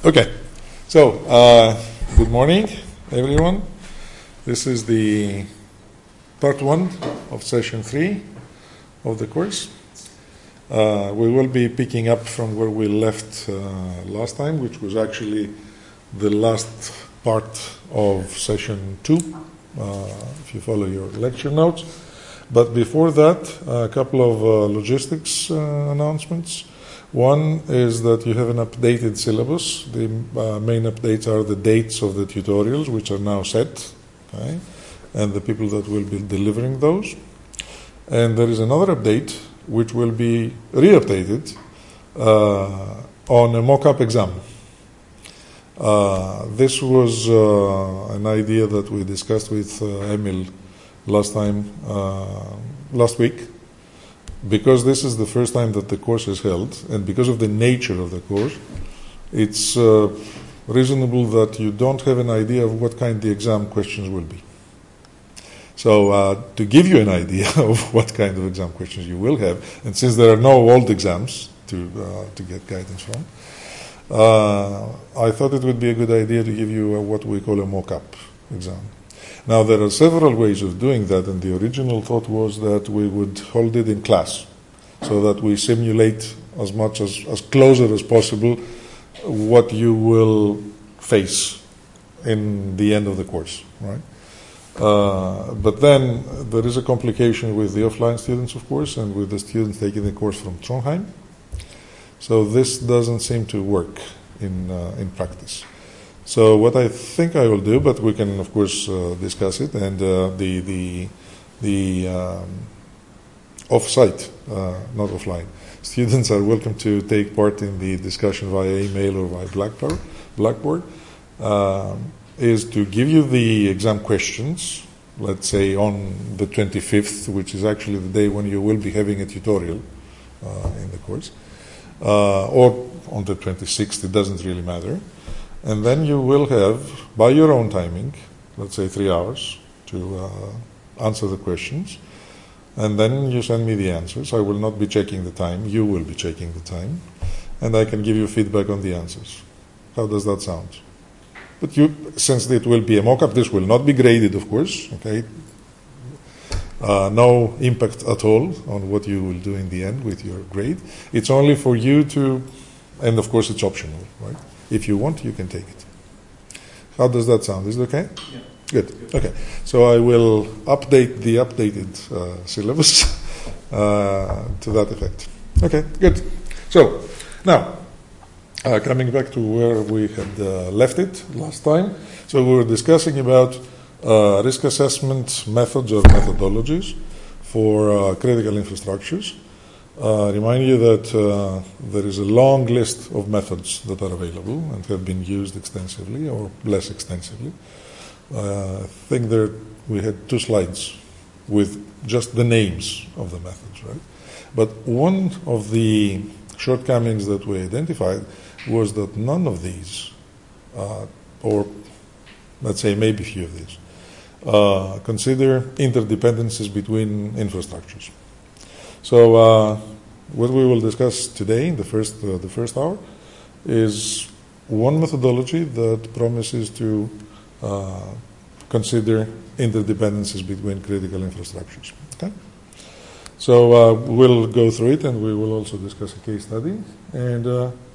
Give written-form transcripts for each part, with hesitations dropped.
Okay, so good morning, everyone. This is the part 1 of session 3 of the course. We will be picking up from where we left last time, which was actually the last part of session 2, if you follow your lecture notes. But before that, a couple of logistics announcements. One is that you have an updated syllabus. The main updates are the dates of the tutorials, which are now set, okay, and the people that will be delivering those. And there is another update, which will be re-updated on a mock-up exam. This was an idea that we discussed with Emil last week. Because this is the first time that the course is held, and because of the nature of the course, it's reasonable that you don't have an idea of what kind the exam questions will be. So to give you an idea of what kind of exam questions you will have, and since there are no old exams to get guidance from, I thought it would be a good idea to give you what we call a mock-up exam. Now, there are several ways of doing that, and the original thought was that we would hold it in class so that we simulate as much as closer as possible what you will face in the end of the course, right? But then there is a complication with the offline students, of course, and with the students taking the course from Trondheim. So this doesn't seem to work in practice. So what I think I will do, but we can of course discuss it, and the off-site, not offline, students are welcome to take part in the discussion via email or via Blackboard, is to give you the exam questions, let's say on the 25th, which is actually the day when you will be having a tutorial in the course, or on the 26th, it doesn't really matter. And then you will have, by your own timing, let's say 3 hours, to answer the questions. And then you send me the answers. I will not be checking the time. You will be checking the time. And I can give you feedback on the answers. How does that sound? But since it will be a mock-up, this will not be graded, of course. Okay. No impact at all on what you will do in the end with your grade. It's only for you to, and of course it's optional, right? If you want, you can take it. How does that sound? Is it okay? Yeah. Good. Okay. So I will update the updated syllabus to that effect. Okay, good. So now, coming back to where we had left it last time. So we were discussing about risk assessment methods or methodologies for critical infrastructures. Remind you that there is a long list of methods that are available and have been used extensively or less extensively. I think we had 2 slides with just the names of the methods, right? But one of the shortcomings that we identified was that none of these, or let's say maybe a few of these, consider interdependencies between infrastructures. So what we will discuss today in the first hour is one methodology that promises to consider interdependencies between critical infrastructures. Okay? So we'll go through it, and we will also discuss a case study. And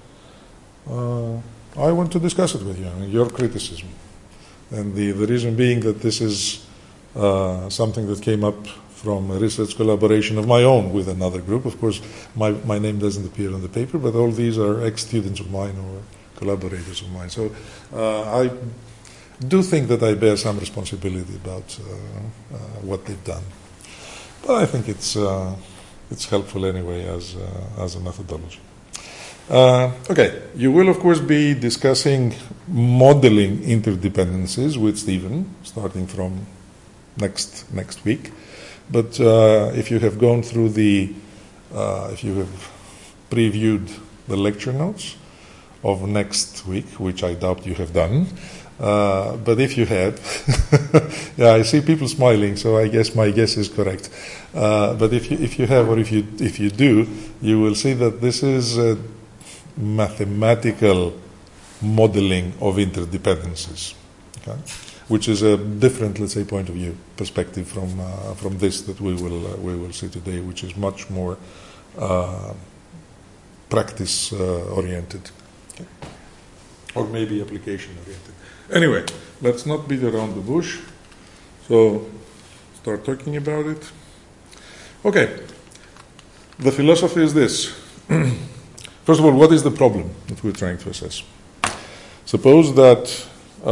I want to discuss it with you, your criticism. And the reason being that this is something that came up from a research collaboration of my own with another group. Of course, my name doesn't appear on the paper, but all these are ex-students of mine or collaborators of mine. So I do think that I bear some responsibility about what they've done. But I think it's helpful anyway as a methodology. Okay, you will of course be discussing modeling interdependencies with Stephen, starting from next week. But if you have gone through if you have previewed the lecture notes of next week, which I doubt you have done, but if you have, yeah, I see people smiling, so I guess my guess is correct. But if you have, or if you do, you will see that this is a mathematical modeling of interdependencies, okay? Which is a different, let's say, point of view perspective from this that we will see today, which is much more practice oriented, okay? Or maybe application oriented. Anyway, let's not beat around the bush. So start talking about it. Okay, the philosophy is this. First of all, what is the problem that we're trying to assess? Suppose that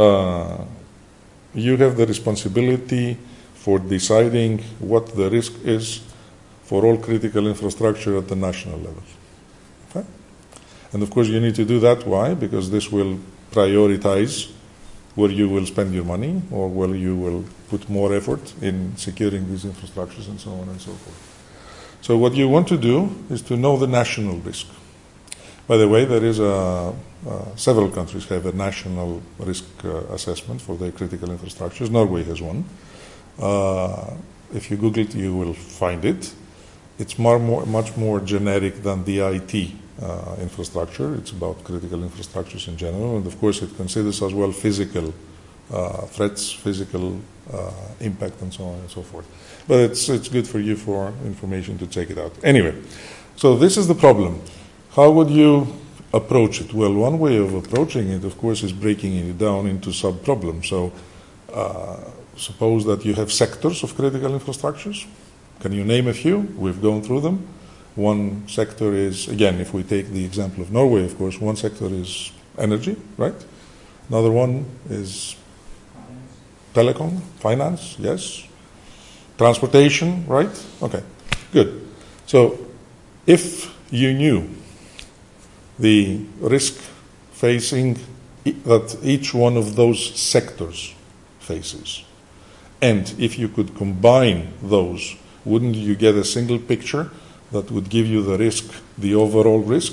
you have the responsibility for deciding what the risk is for all critical infrastructure at the national level. Okay? And of course you need to do that. Why? Because this will prioritize where you will spend your money or where you will put more effort in securing these infrastructures and so on and so forth. So what you want to do is to know the national risk. By the way, there is several countries have a national risk assessment for their critical infrastructures. Norway has one. If you Google it, you will find it. It's much more generic than the IT infrastructure. It's about critical infrastructures in general, and of course it considers as well physical threats, physical impact, and so on and so forth. But it's good for you for information to check it out. Anyway, so this is the problem. How would you approach it? Well, one way of approaching it, of course, is breaking it down into sub-problems. So suppose that you have sectors of critical infrastructures. Can you name a few? We've gone through them. One sector is, again, if we take the example of Norway, of course, one sector is energy, right? Another one is telecom, finance, yes. Transportation, right? Okay, good. So if you knew the risk facing that each one of those sectors faces, and if you could combine those, wouldn't you get a single picture that would give you the risk, the overall risk?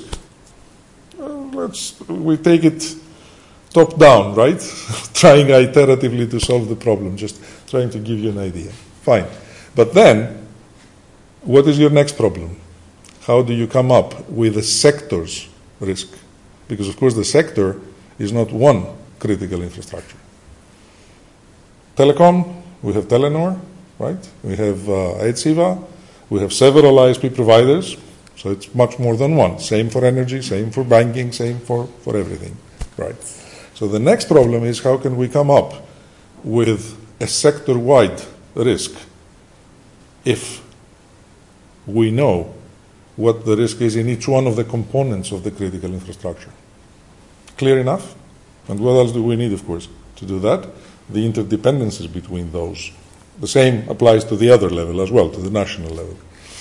We take it top down, right? Trying iteratively to solve the problem, just trying to give you an idea. Fine. But then, what is your next problem? How do you come up with a sector's risk? Because, of course, the sector is not one critical infrastructure. Telecom, we have Telenor, right? We have Etsiva, we have several ISP providers, so it's much more than one. Same for energy, same for banking, same for everything, right? So the next problem is how can we come up with a sector-wide risk if we know what the risk is in each one of the components of the critical infrastructure. Clear enough? And what else do we need, of course, to do that? The interdependencies between those. The same applies to the other level as well, to the national level.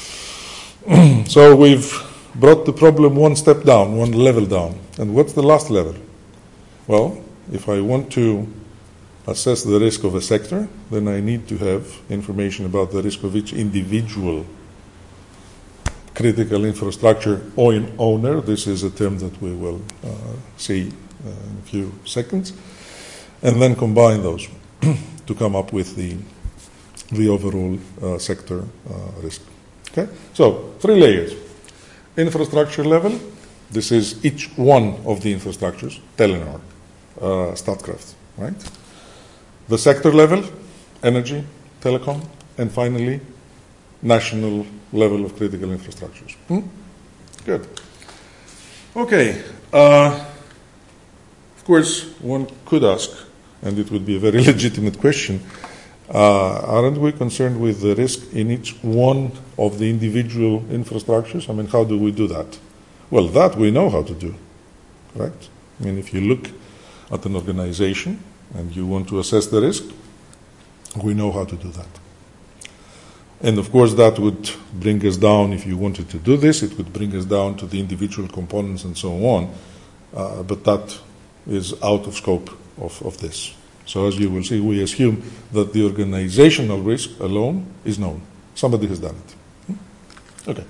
So we've brought the problem one step down, one level down. And what's the last level? Well, if I want to assess the risk of a sector, then I need to have information about the risk of each individual critical infrastructure owner. This is a term that we will see in a few seconds. And then combine those to come up with the overall sector risk. Okay? So, 3 layers. Infrastructure level, this is each one of the infrastructures, Telenor, Statkraft, right? The sector level, energy, telecom, and finally, national level of critical infrastructures. Good. Okay. Of course, one could ask, and it would be a very legitimate question, aren't we concerned with the risk in each one of the individual infrastructures? I mean, how do we do that? Well, that we know how to do, correct? I mean, if you look at an organization and you want to assess the risk, we know how to do that. And of course, that would bring us down, if you wanted to do this, it would bring us down to the individual components and so on, but that is out of scope of this. So as you will see, we assume that the organizational risk alone is known. Somebody has done it. Okay.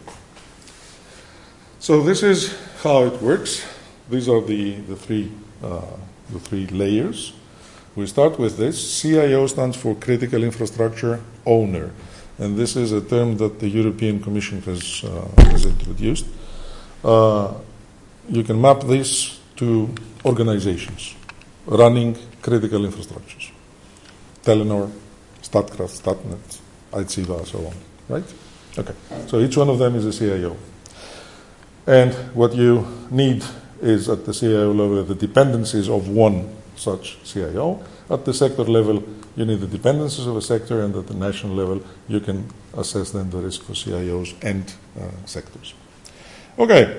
So this is how it works. These are the three layers. We start with this. CIO stands for Critical Infrastructure Owner. And this is a term that the European Commission has introduced. You can map this to organizations running critical infrastructures. Telenor, Statkraft, Statnett, ITSIVA, so on, right? Okay, so each one of them is a CIO. And what you need is at the CIO level the dependencies of one such CIO. At the sector level, you need the dependencies of a sector, and at the national level, you can assess then the risk for CIOs and sectors. Okay.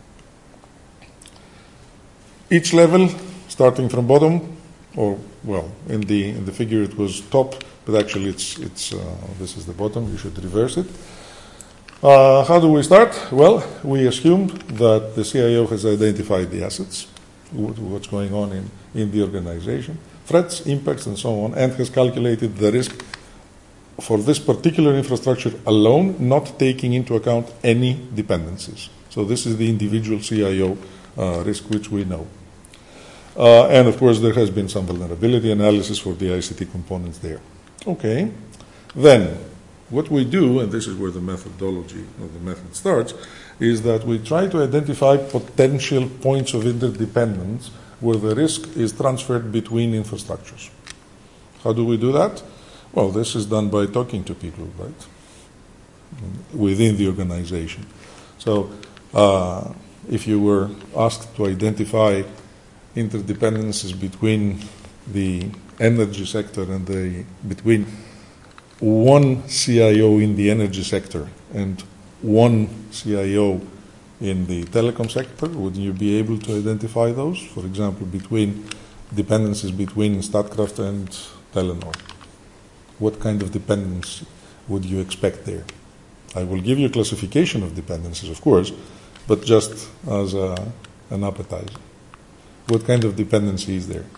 Each level, starting from bottom, or well, in the figure it was top, but actually it's this is the bottom. You should reverse it. How do we start? Well, we assumed that the CIO has identified the assets, what's going on in the organization, threats, impacts, and so on, and has calculated the risk for this particular infrastructure alone, not taking into account any dependencies. So this is the individual CIO risk which we know. And of course, there has been some vulnerability analysis for the ICT components there. Okay. Then, what we do, and this is where the methodology or the method starts, is that we try to identify potential points of interdependence where the risk is transferred between infrastructures. How do we do that? Well, this is done by talking to people, right, within the organization. So, if you were asked to identify interdependencies between the energy sector and between one CIO in the energy sector and one CIO in the telecom sector, would you be able to identify those? For example, between dependencies between Statkraft and Telenor. What kind of dependence would you expect there? I will give you a classification of dependencies, of course, but just as an appetizer. What kind of dependency is there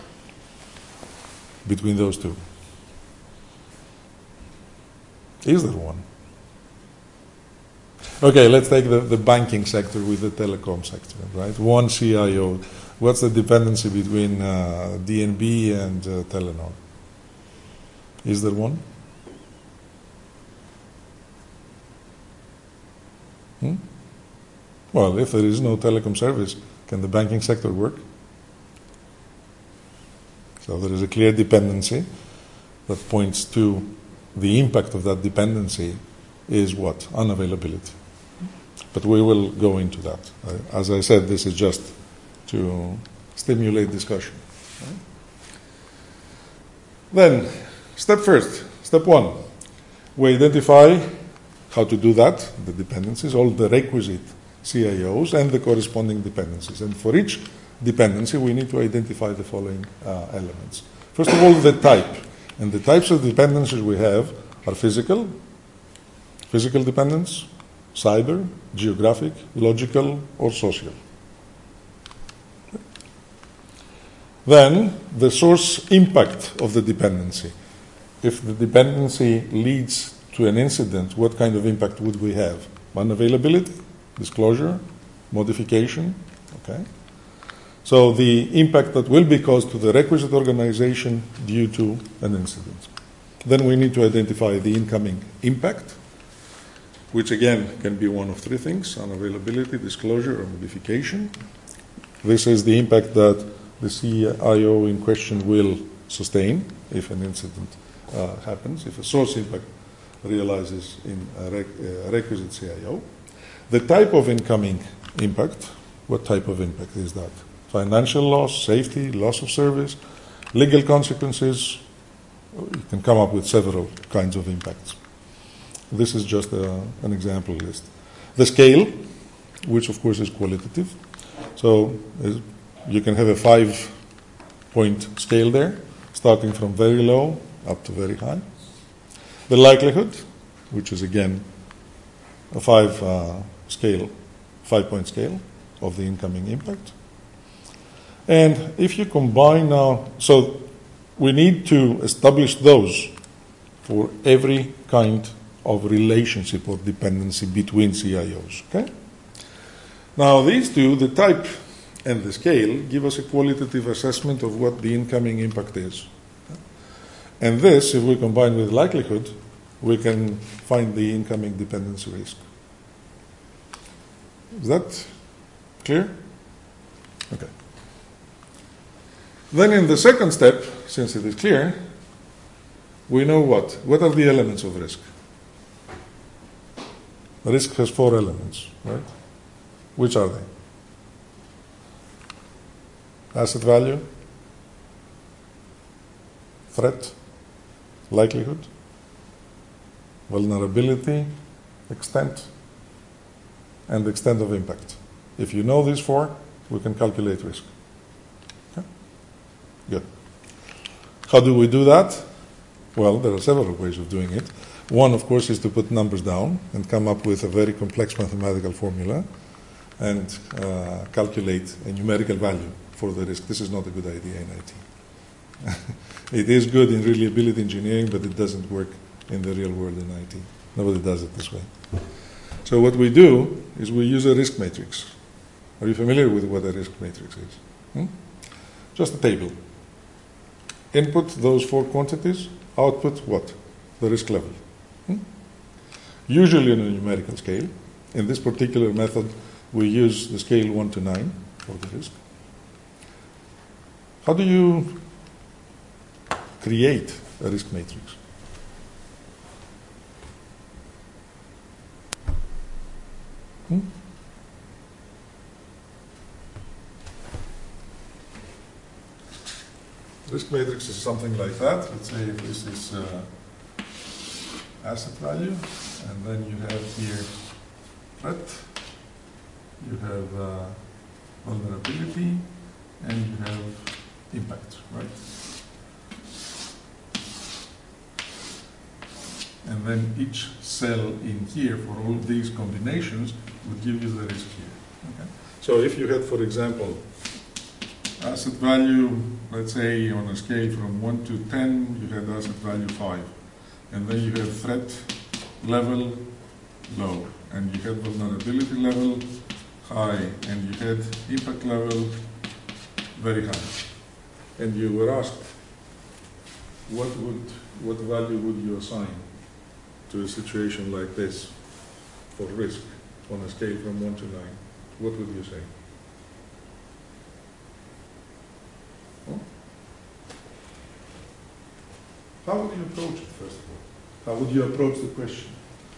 between those two? Is there one? Okay, let's take the banking sector with the telecom sector, right? One CIO. What's the dependency between DNB and Telenor? Is there one? Well, if there is no telecom service, can the banking sector work? So there is a clear dependency that points to the impact of that dependency is what? Unavailability. But we will go into that. As I said, this is just to stimulate discussion. Right? Then, step one, we identify how to do that, the dependencies, all the requisite CIOs and the corresponding dependencies. And for each dependency, we need to identify the following elements. First of all, the type. And the types of dependencies we have are physical dependence, cyber, geographic, logical, or social. Then, the source impact of the dependency. If the dependency leads to an incident, what kind of impact would we have? Unavailability, disclosure, modification, okay? So the impact that will be caused to the requisite organization due to an incident. Then we need to identify the incoming impact, which again can be one of three things: unavailability, disclosure, or modification. This is the impact that the CIO in question will sustain if an incident happens, if a source impact realizes in a requisite CIO. The type of incoming impact, what type of impact is that? Financial loss, safety, loss of service, legal consequences. You can come up with several kinds of impacts. This is just an example list. The scale, which of course is qualitative. So you can have a 5-point scale there, starting from very low up to very high. The likelihood, which is again a 5-point scale of the incoming impact. And if you combine now, so we need to establish those for every kind of relationship or dependency between CIOs, okay? Now these two, the type and the scale, give us a qualitative assessment of what the incoming impact is. And this, if we combine with likelihood, we can find the incoming dependency risk. Is that clear? Okay. Then in the second step, since it is clear, we know what? What are the elements of risk? Risk has 4 elements, right? Which are they? Asset value, threat, likelihood, vulnerability, extent, and extent of impact. If you know these 4, we can calculate risk. Okay? Good. How do we do that? Well, there are several ways of doing it. One, of course, is to put numbers down and come up with a very complex mathematical formula and calculate a numerical value for the risk. This is not a good idea in IT. It is good in reliability engineering, but it doesn't work in the real world in IT. Nobody does it this way. So what we do is we use a risk matrix. Are you familiar with what a risk matrix is? Just a table. Input those 4 quantities, output what? The risk level. Usually on a numerical scale. In this particular method, we use the scale 1 to 9 for the risk. How do you create a risk matrix? Risk matrix is something like that. Let's say this is asset value, and then you have here threat, you have vulnerability, and you have impact, right? And then each cell in here for all these combinations would give you the risk here. Okay? So if you had, for example, asset value, let's say on a scale from 1 to 10, you had asset value 5. And then you have threat level low. And you had vulnerability level high. And you had impact level very high. And you were asked, what value would you assign to a situation like this for risk on a scale from 1 to 9? What would you say? How would you approach it, first of all? How would you approach the question?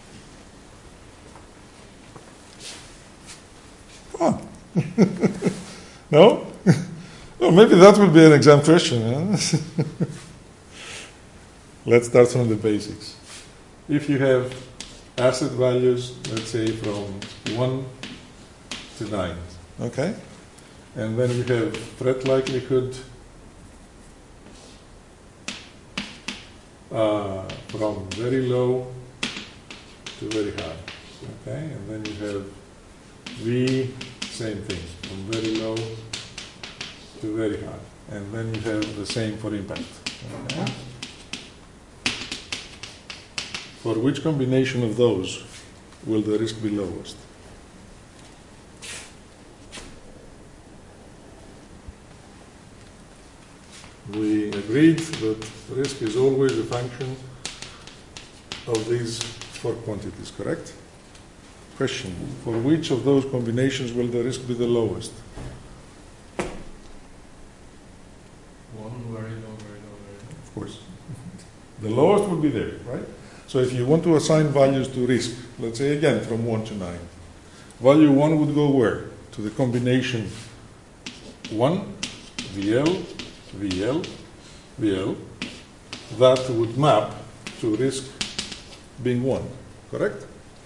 No? Well, maybe that would be an exam question. Huh? Let's start from the basics. If you have asset values, let's say from 1 to 9, okay? And then you have threat likelihood from very low to very high, okay? And then you have V, same thing, from very low to very high. And then you have the same for impact, okay? For which combination of those will the risk be lowest? We agreed that risk is always a function of these 4 quantities, correct? Question, for which of those combinations will the risk be the lowest? One, very low, very low, very low. Of course. The lowest will be there, right? So if you want to assign values to risk, let's say again from 1 to 9, value 1 would go where? To the combination 1, VL, VL, VL, that would map to risk being 1, correct?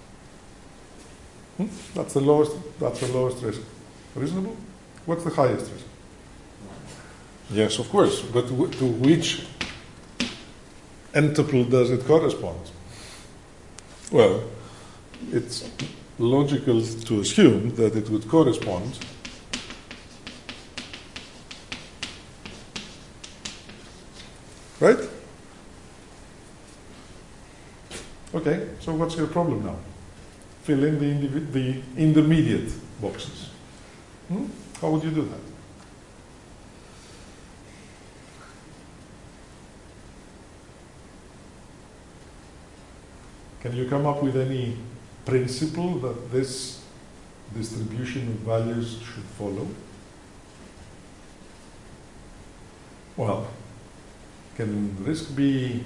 That's the lowest risk. Reasonable? What's the highest risk? Yes, of course, but to which entuple does it correspond? Well, it's logical to assume that it would correspond right? Okay, so what's your problem now? Fill in the intermediate boxes. How would you do that? Can you come up with any principle that this distribution of values should follow? Well, can risk be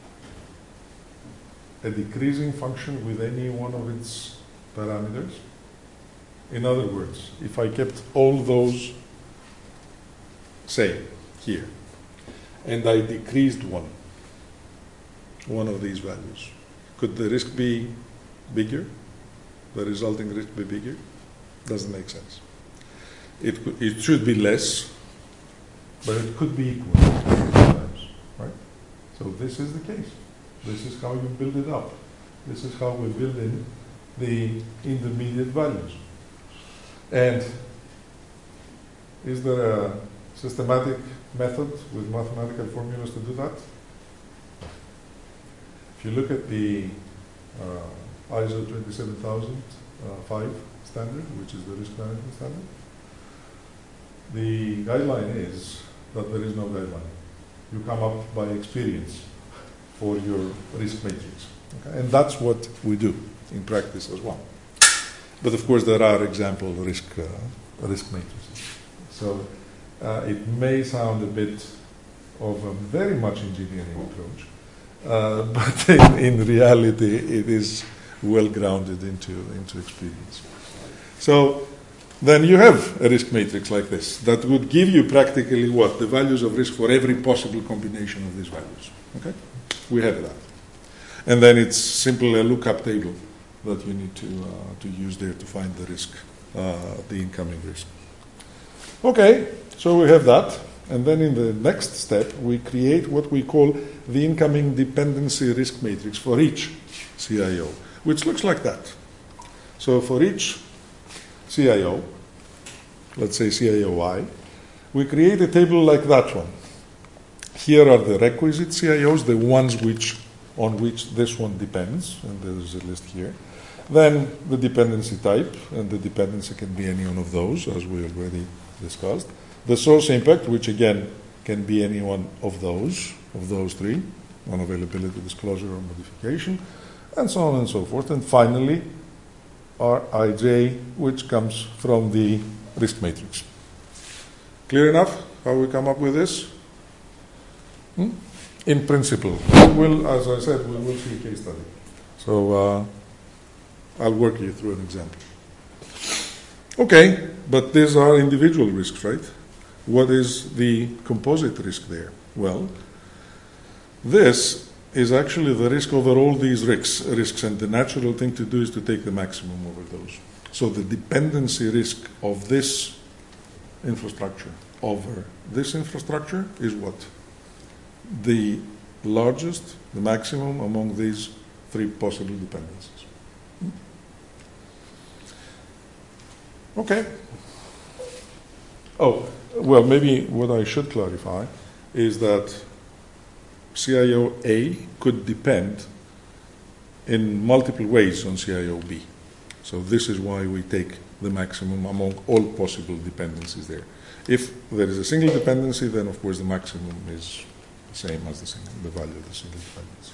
a decreasing function with any one of its parameters? In other words, if I kept all those same here, and I decreased one of these values, could the risk be bigger? The resulting risk be bigger? Doesn't make sense. It should be less, but it could be equal sometimes, right? So this is the case. This is how you build it up. This is how we build in the intermediate values. And is there a systematic method with mathematical formulas to do that? If you look at the ISO 27005 standard, which is the risk management standard, the guideline is that there is no guideline. You come up by experience for your risk matrix. Okay? And that's what we do in practice as well. But of course, there are example risk matrices. So it may sound a bit of a very much engineering approach, but in reality, it is well grounded into experience. So then you have a risk matrix like this that would give you practically what? The values of risk for every possible combination of these values. Okay? We have that. And then it's simply a lookup table that you need to use there to find the risk, the incoming risk. Okay, so we have that. And then in the next step, we create what we call the incoming dependency risk matrix for each CIO, which looks like that. So for each CIO, let's say CIO I, we create a table like that one. Here are the requisite CIOs, the ones on which this one depends, and there's a list here. Then the dependency type, and the dependency can be any one of those, as we already discussed. The source impact, which again can be any one of those three, non-availability, disclosure, or modification, and so on and so forth. And finally, Rij, which comes from the risk matrix. Clear enough how we come up with this? In principle. As I said, we will see a case study. So I'll work you through an example. Okay, but these are individual risks, right? What is the composite risk there? Well, this is actually the risk over all these risks, and the natural thing to do is to take the maximum over those. So the dependency risk of this infrastructure over this infrastructure is what? The largest, the maximum among these three possible dependencies. Okay. Oh, well, maybe what I should clarify is that CIO A could depend in multiple ways on CIO B. So this is why we take the maximum among all possible dependencies there. If there is a single dependency, then of course the maximum is the same as the value of the single dependency.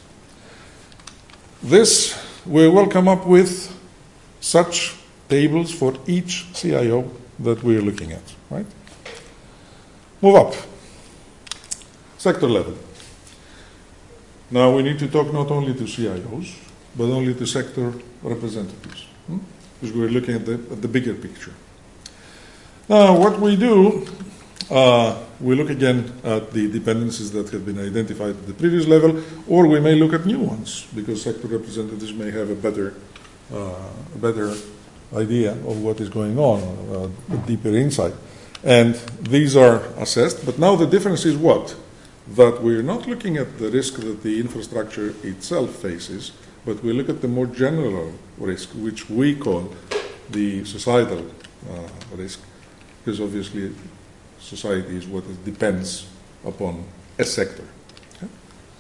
This, we will come up with such tables for each CIO that we are looking at, right? Move up. Sector level. Now we need to talk not only to CIOs, but only to sector representatives, because we're looking at the bigger picture. Now what we do, we look again at the dependencies that have been identified at the previous level, or we may look at new ones, because sector representatives may have a better idea of what is going on, a deeper insight. And these are assessed, but now the difference is what? That we're not looking at the risk that the infrastructure itself faces, but we look at the more general risk, which we call the societal risk, because obviously society is what it depends upon a sector. Okay?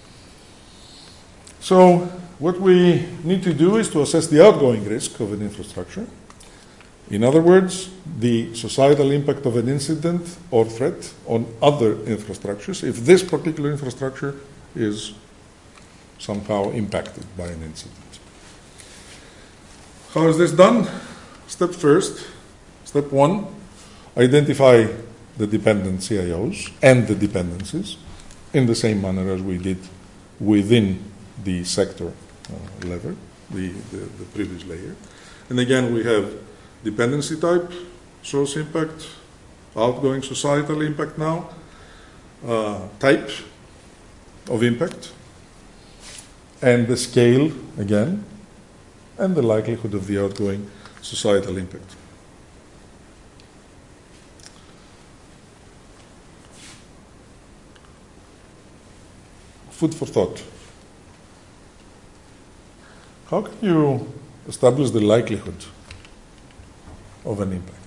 So what we need to do is to assess the outgoing risk of an infrastructure. In other words, the societal impact of an incident or threat on other infrastructures, if this particular infrastructure is somehow impacted by an incident. How is this done? Step one, identify the dependent CIOs and the dependencies in the same manner as we did within the sector level, the previous layer. And again, we have dependency type, source impact, outgoing societal impact now, type of impact, and the scale, again, and the likelihood of the outgoing societal impact. Food for thought. How can you establish the likelihood of an impact?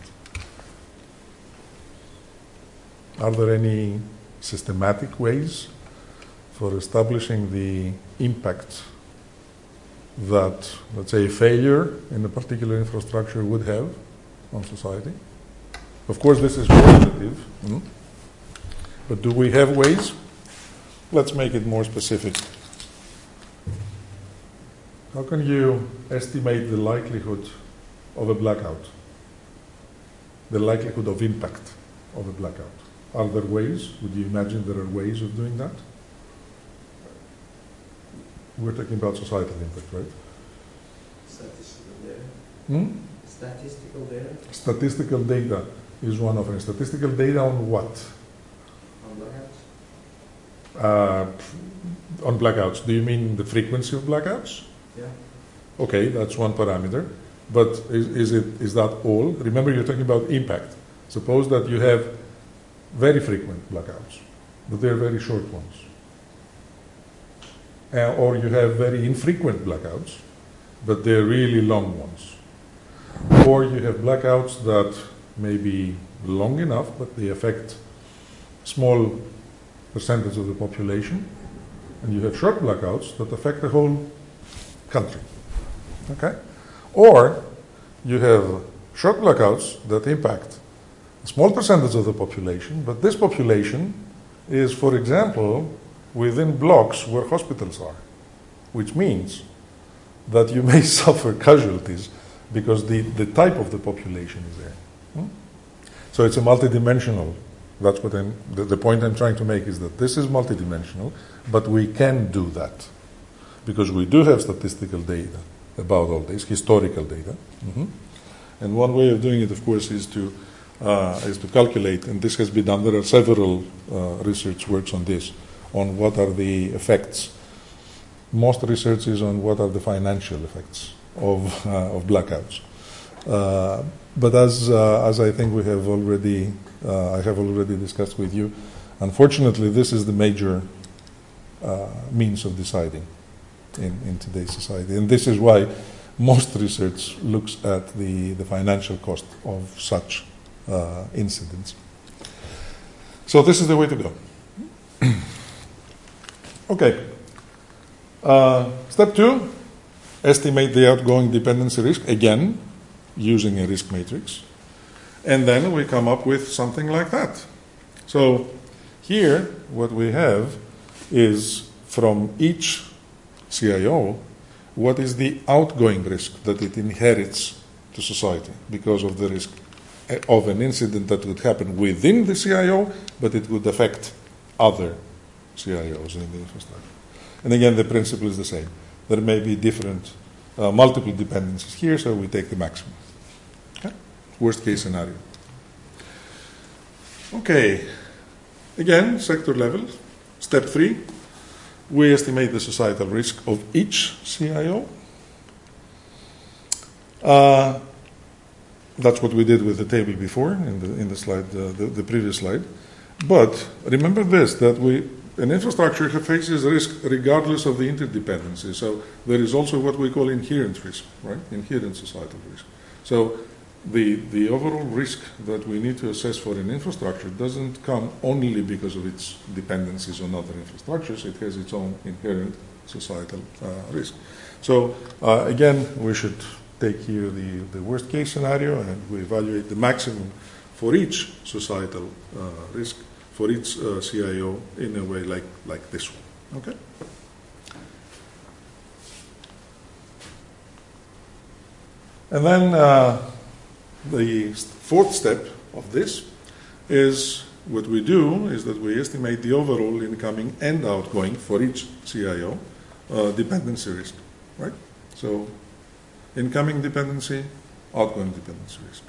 Are there any systematic ways for establishing the impact that, let's say, failure in a particular infrastructure would have on society? Of course, this is qualitative, but do we have ways? Let's make it more specific. How can you estimate the likelihood of a blackout? The likelihood of impact of a blackout? Are there ways? Would you imagine there are ways of doing that? We're talking about societal impact, right? Statistical data. Statistical data. Statistical data is one offering. Statistical data on what? On blackouts. On blackouts. Do you mean the frequency of blackouts? Yeah. Okay, that's one parameter. But is that all? Remember, you're talking about impact. Suppose that you have very frequent blackouts, but they're very short ones. Or you have very infrequent blackouts, but they're really long ones. Or you have blackouts that may be long enough, but they affect small percentage of the population. And you have short blackouts that affect the whole country. Okay? Or you have short blackouts that impact a small percentage of the population, but this population is, for example, within blocks where hospitals are, which means that you may suffer casualties because the type of the population is there. So it's a multidimensional. That's what the point I'm trying to make is that this is multidimensional, but we can do that because we do have statistical data about all this, historical data. And one way of doing it, of course, is to calculate, and this has been done. There are several research works on this, on what are the effects. Most research is on what are the financial effects of blackouts. But as I think we have already, I have already discussed with you, unfortunately, this is the major means of deciding in today's society, and this is why most research looks at the financial cost of such incidents. So this is the way to go. Okay. Step 2, estimate the outgoing dependency risk, again, using a risk matrix. And then we come up with something like that. So here, what we have is from each CIO, what is the outgoing risk that it inherits to society because of the risk of an incident that would happen within the CIO, but it would affect other CIOs in the infrastructure. And again, the principle is the same. There may be different, multiple dependencies here, so we take the maximum. Okay? Worst case scenario. Okay. Again, sector level. Step 3, we estimate the societal risk of each CIO. That's what we did with the table before in the slide, the previous slide. But remember this, that an infrastructure faces risk regardless of the interdependency. So there is also what we call inherent risk, right? Inherent societal risk. So the overall risk that we need to assess for an infrastructure doesn't come only because of its dependencies on other infrastructures. It has its own inherent societal risk. So again, we should take here the worst case scenario and we evaluate the maximum for each societal risk for each CIO in a way like this one. Okay. And then the fourth step of this is what we do is that we estimate the overall incoming and outgoing for each CIO dependency risk, right? So incoming dependency, outgoing dependency risk.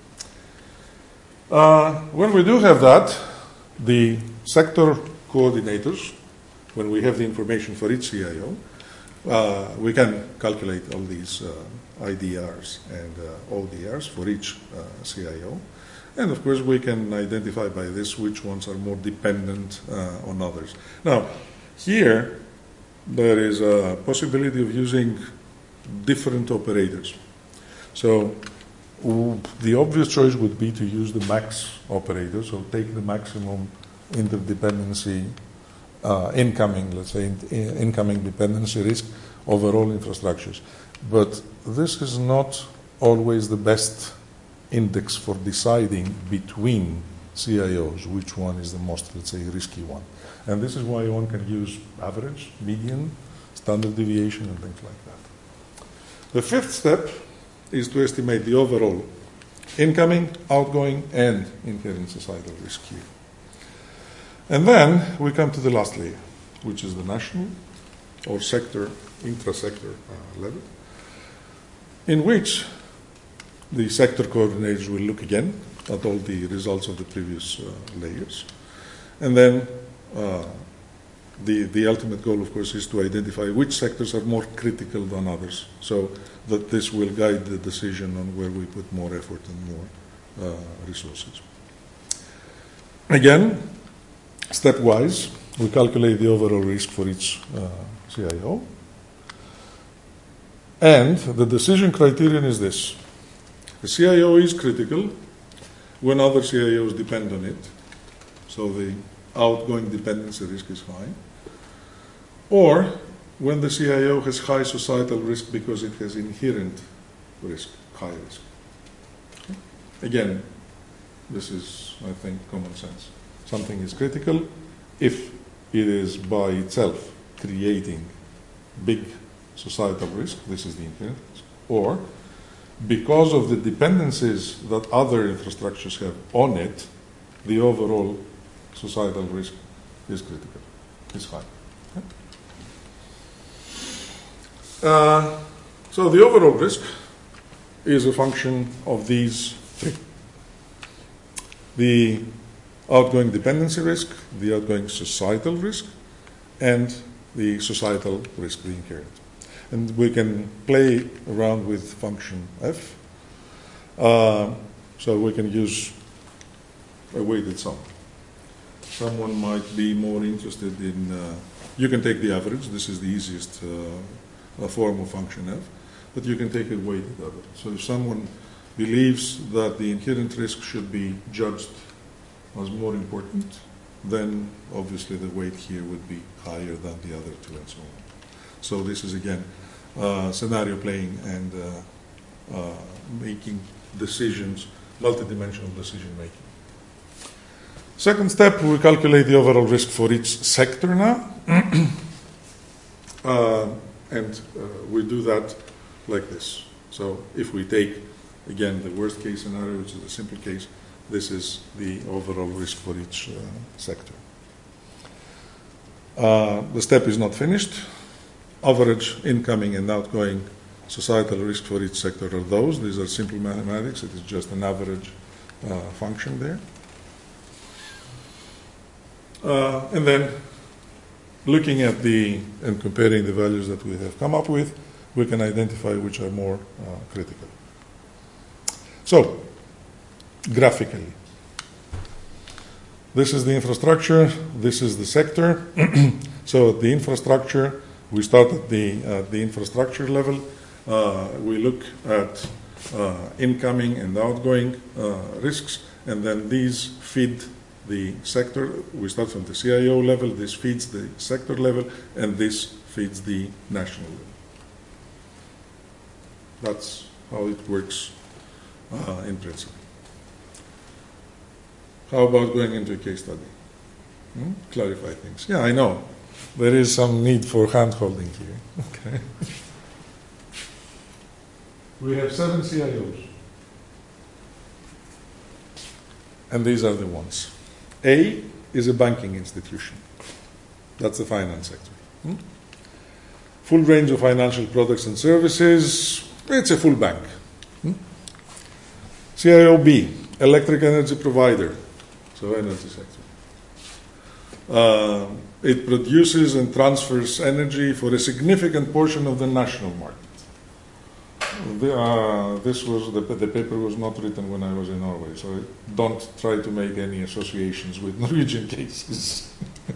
When we do have that, the sector coordinators, when we have the information for each CIO, we can calculate all these IDRs and ODRs for each CIO. And of course, we can identify by this which ones are more dependent on others. Now, here, there is a possibility of using different operators. So, the obvious choice would be to use the max operator, so take the maximum interdependency incoming, let's say, incoming dependency risk over all infrastructures. But this is not always the best index for deciding between CIOs which one is the most, let's say, risky one. And this is why one can use average, median, standard deviation, and things like that. The fifth step is to estimate the overall incoming, outgoing, and inherent societal risk here. And then we come to the last layer, which is the national or sector, intra-sector level, in which the sector coordinators will look again at all the results of the previous layers. And then the ultimate goal, of course, is to identify which sectors are more critical than others, so that this will guide the decision on where we put more effort and more resources. Again, stepwise, we calculate the overall risk for each CIO. And the decision criterion is this. The CIO is critical when other CIOs depend on it, so the outgoing dependency risk is high, or when the CIO has high societal risk because it has inherent risk, high risk. Okay. Again, this is, I think, common sense. Something is critical if it is by itself creating big societal risk, this is the inherent risk, or because of the dependencies that other infrastructures have on it, the overall societal risk is critical, is high. Okay. So the overall risk is a function of these three. The outgoing dependency risk, the outgoing societal risk, and the societal risk, the inherent. And we can play around with function f. So we can use a weighted sum. Someone might be more interested in, you can take the average, this is the easiest form of function f, but you can take a weighted average. So if someone believes that the inherent risk should be judged as more important, then obviously the weight here would be higher than the other two and so on. So this is again scenario playing and making decisions, multidimensional decision making. Second step, we calculate the overall risk for each sector now. And we do that like this. So if we take, again, the worst case scenario, which is a simple case, this is the overall risk for each sector. The step is not finished. Average incoming and outgoing societal risk for each sector are those. These are simple mathematics. It is just an average function there. And then looking at and comparing the values that we have come up with, we can identify which are more critical. So, graphically, this is the infrastructure, this is the sector. So the infrastructure, we start at the infrastructure level. We look at incoming and outgoing risks, and then these feed the sector. We start from the CIO level, this feeds the sector level, and this feeds the national level. That's how it works in principle. How about going into a case study? Clarify things. Yeah, I know. There is some need for hand-holding here. Okay. We have 7 CIOs. and these are the ones. A is a banking institution. That's the finance sector. Full range of financial products and services. It's a full bank. CIOB, electric energy provider. So energy sector. It produces and transfers energy for a significant portion of the national market. The paper was not written when I was in Norway, so don't try to make any associations with Norwegian cases.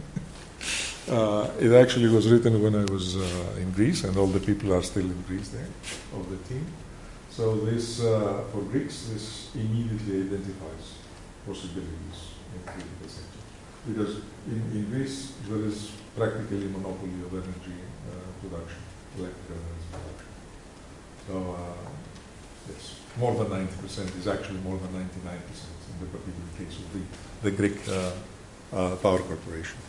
It actually was written when I was in Greece, and all the people are still in Greece there, of the team. So this, for Greeks, this immediately identifies possibilities in the critical sector. Because in Greece, there is practically a monopoly of energy production, electrical energy production. So, yes, more than 90% is actually more than 99% in the particular case of the Greek power corporation.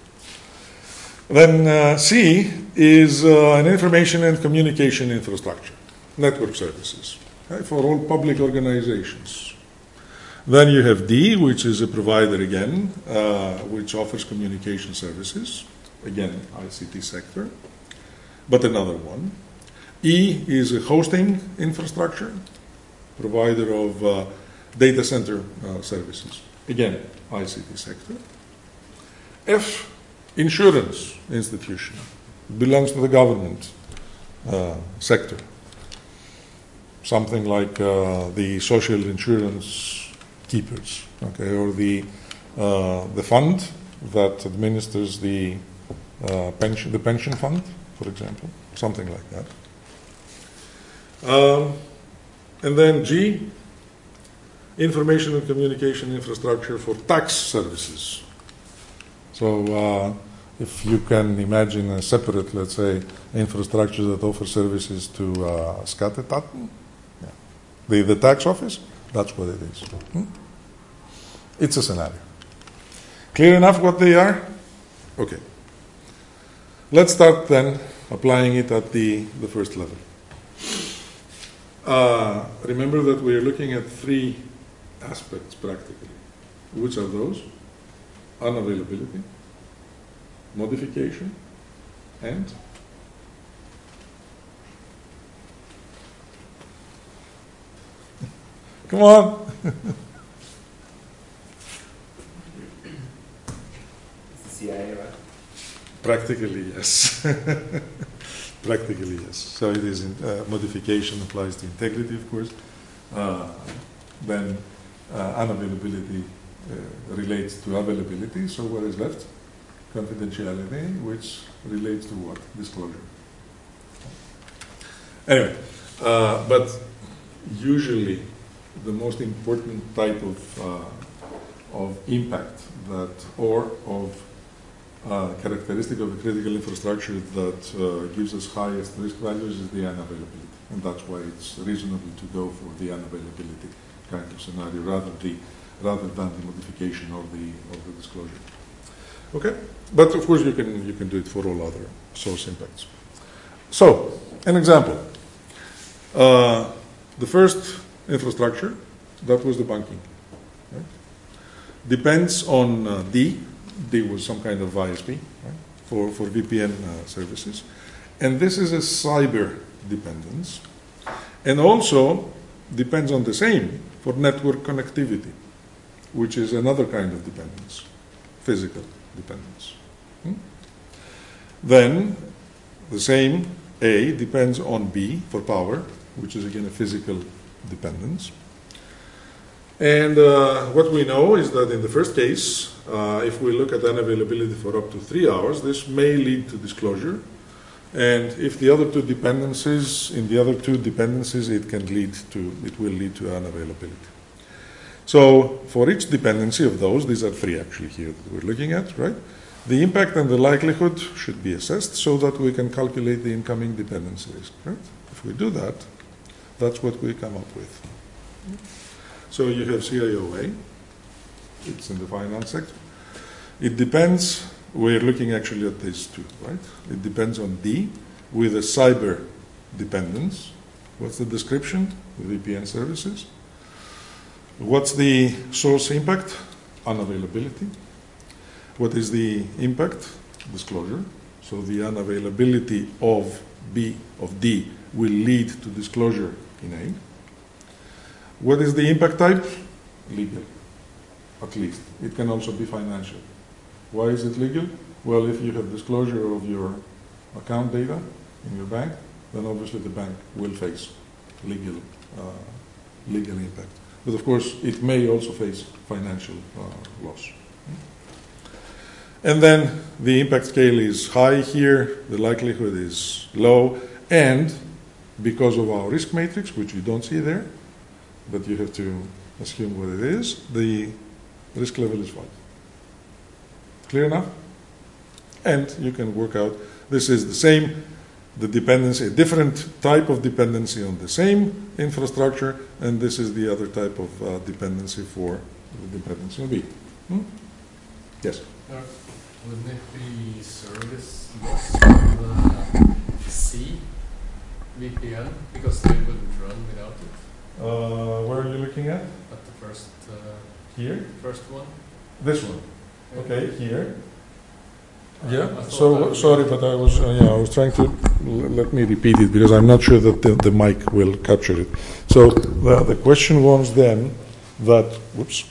Then C is an information and communication infrastructure, network services, right, for all public organizations. Then you have D, which is a provider again, which offers communication services, again, ICT sector, but another one. E is a hosting infrastructure, provider of data center services, again, ICT sector. F, insurance institution, belongs to the government sector. Something like the social insurance keepers, okay, or the fund that administers the pension fund, for example, something like that. And then G, information and communication infrastructure for tax services. So if you can imagine a separate, let's say, infrastructure that offers services to Skatteetaten, the tax office, that's what it is. It's a scenario. Clear enough what they are? Okay. Let's start then applying it at the first level. Remember that we are looking at three aspects practically. Which are those? Unavailability, modification, and come on. It's the CIA, right? Practically, yes. Practically, yes. So it is modification applies to integrity, of course. Then unavailability relates to availability. So what is left? Confidentiality, which relates to what? Disclosure. Anyway, but usually the most important type of impact that, or of characteristic of a critical infrastructure that gives us highest risk values is the unavailability. And that's why it's reasonable to go for the unavailability kind of scenario rather than the modification or the disclosure. Okay? But of course you can do it for all other source impacts. So, an example. The first infrastructure, that was the banking. Right? Depends on D. D was some kind of ISP, right? for VPN services. And this is a cyber dependence. And also depends on the same for network connectivity, which is another kind of dependence, physical dependence. Then the same A depends on B for power, which is again a physical dependence. And what we know is that in the first case, if we look at unavailability for up to 3 hours, this may lead to disclosure. And if the other two dependencies, it will lead to unavailability. So for each dependency of those, these are three actually here that we're looking at, right? The impact and the likelihood should be assessed so that we can calculate the incoming dependency risk, right? If we do that, that's what we come up with. So you have CIOA, it's in the finance sector. It depends, we're looking actually at these two, right? It depends on D with a cyber dependence. What's the description? The VPN services. What's the source impact? Unavailability. What is the impact? Disclosure. So the unavailability of B of D will lead to disclosure in A. What is the impact type? Legal, at least. It can also be financial. Why is it legal? Well, if you have disclosure of your account data in your bank, then obviously the bank will face legal impact. But of course, it may also face financial loss. And then the impact scale is high here, the likelihood is low, and because of our risk matrix, which you don't see there, but you have to assume what it is, the risk level is 5. Clear enough? And you can work out, this is the same, the dependency, a different type of dependency on the same infrastructure, and this is the other type of dependency for the dependency on B. Yes? Wouldn't it be service loss on C VPN because they wouldn't run without it? Where are you looking at? At the first Here? first one. This one. Okay, here. I Yeah. thought So that- sorry, but I was trying to let me repeat it because I'm not sure that the mic will capture it. So the question was then that whoops.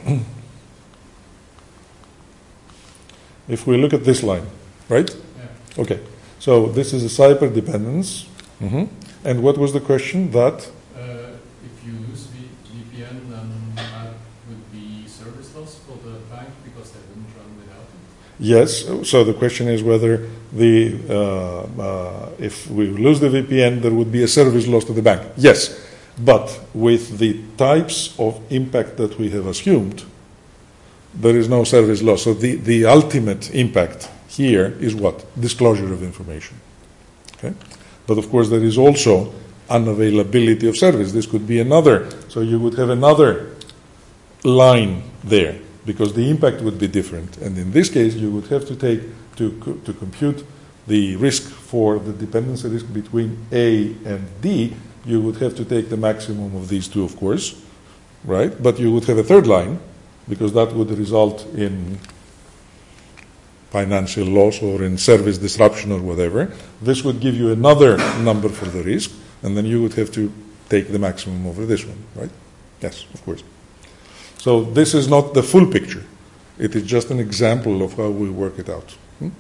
If we look at this line, right? Yeah. Okay. So this is a cyber dependence. And what was the question? That If you use VPN, then that would be service loss for the bank because they wouldn't run without it. yes. So the question is whether the if we lose the VPN, there would be a service loss to the bank. Yes, but with the types of impact that we have assumed, there is no service loss. So the ultimate impact here is what? Disclosure of information. Okay? But of course, there is also unavailability of service. This could be another. So you would have another line there because the impact would be different. And in this case, you would have to take to compute the risk for the dependency risk between A and D. You would have to take the maximum of these two, of course, right? But you would have a third line, because that would result in financial loss or in service disruption or whatever. This would give you another number for the risk, and then you would have to take the maximum over this one, right? Yes, of course. So this is not the full picture. It is just an example of how we work it out.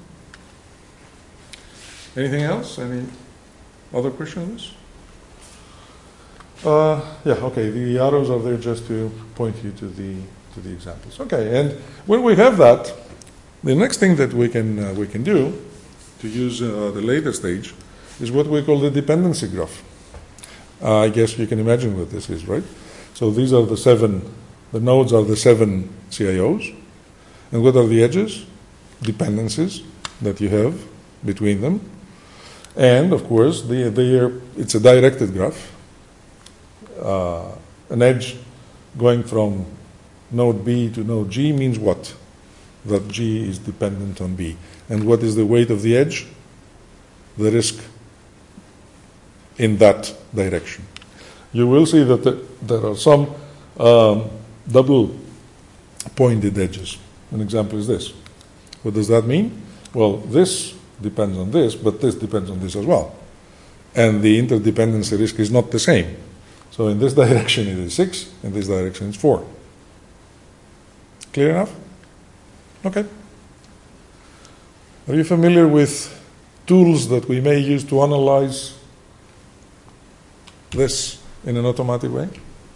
Anything else? Any other question on this? Yeah, okay. The arrows are there just to point you to the examples. Okay, and when we have that, the next thing that we can do to use the later stage is what we call the dependency graph. I guess you can imagine what this is, right? So these are the nodes are the 7 CIOs, and what are the edges? Dependencies that you have between them, and of course it's a directed graph. An edge going from node B to node G means what? That G is dependent on B. And what is the weight of the edge? The risk in that direction. You will see that there are some double pointed edges. An example is this. What does that mean? Well, this depends on this, but this depends on this as well. And the interdependency risk is not the same. So in this direction it is 6, in this direction it's 4. Clear enough? Okay. Are you familiar with tools that we may use to analyze this in an automatic way?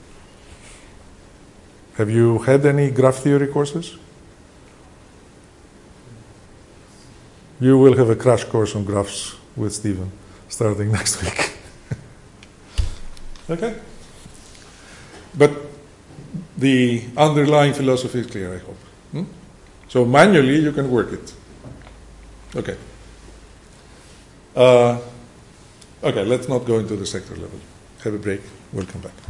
Have you had any graph theory courses? You will have a crash course on graphs with Stephen starting next week. Okay? But the underlying philosophy is clear, I hope. So manually you can work it. Okay. Okay, let's not go into the sector level. Have a break. We'll come back.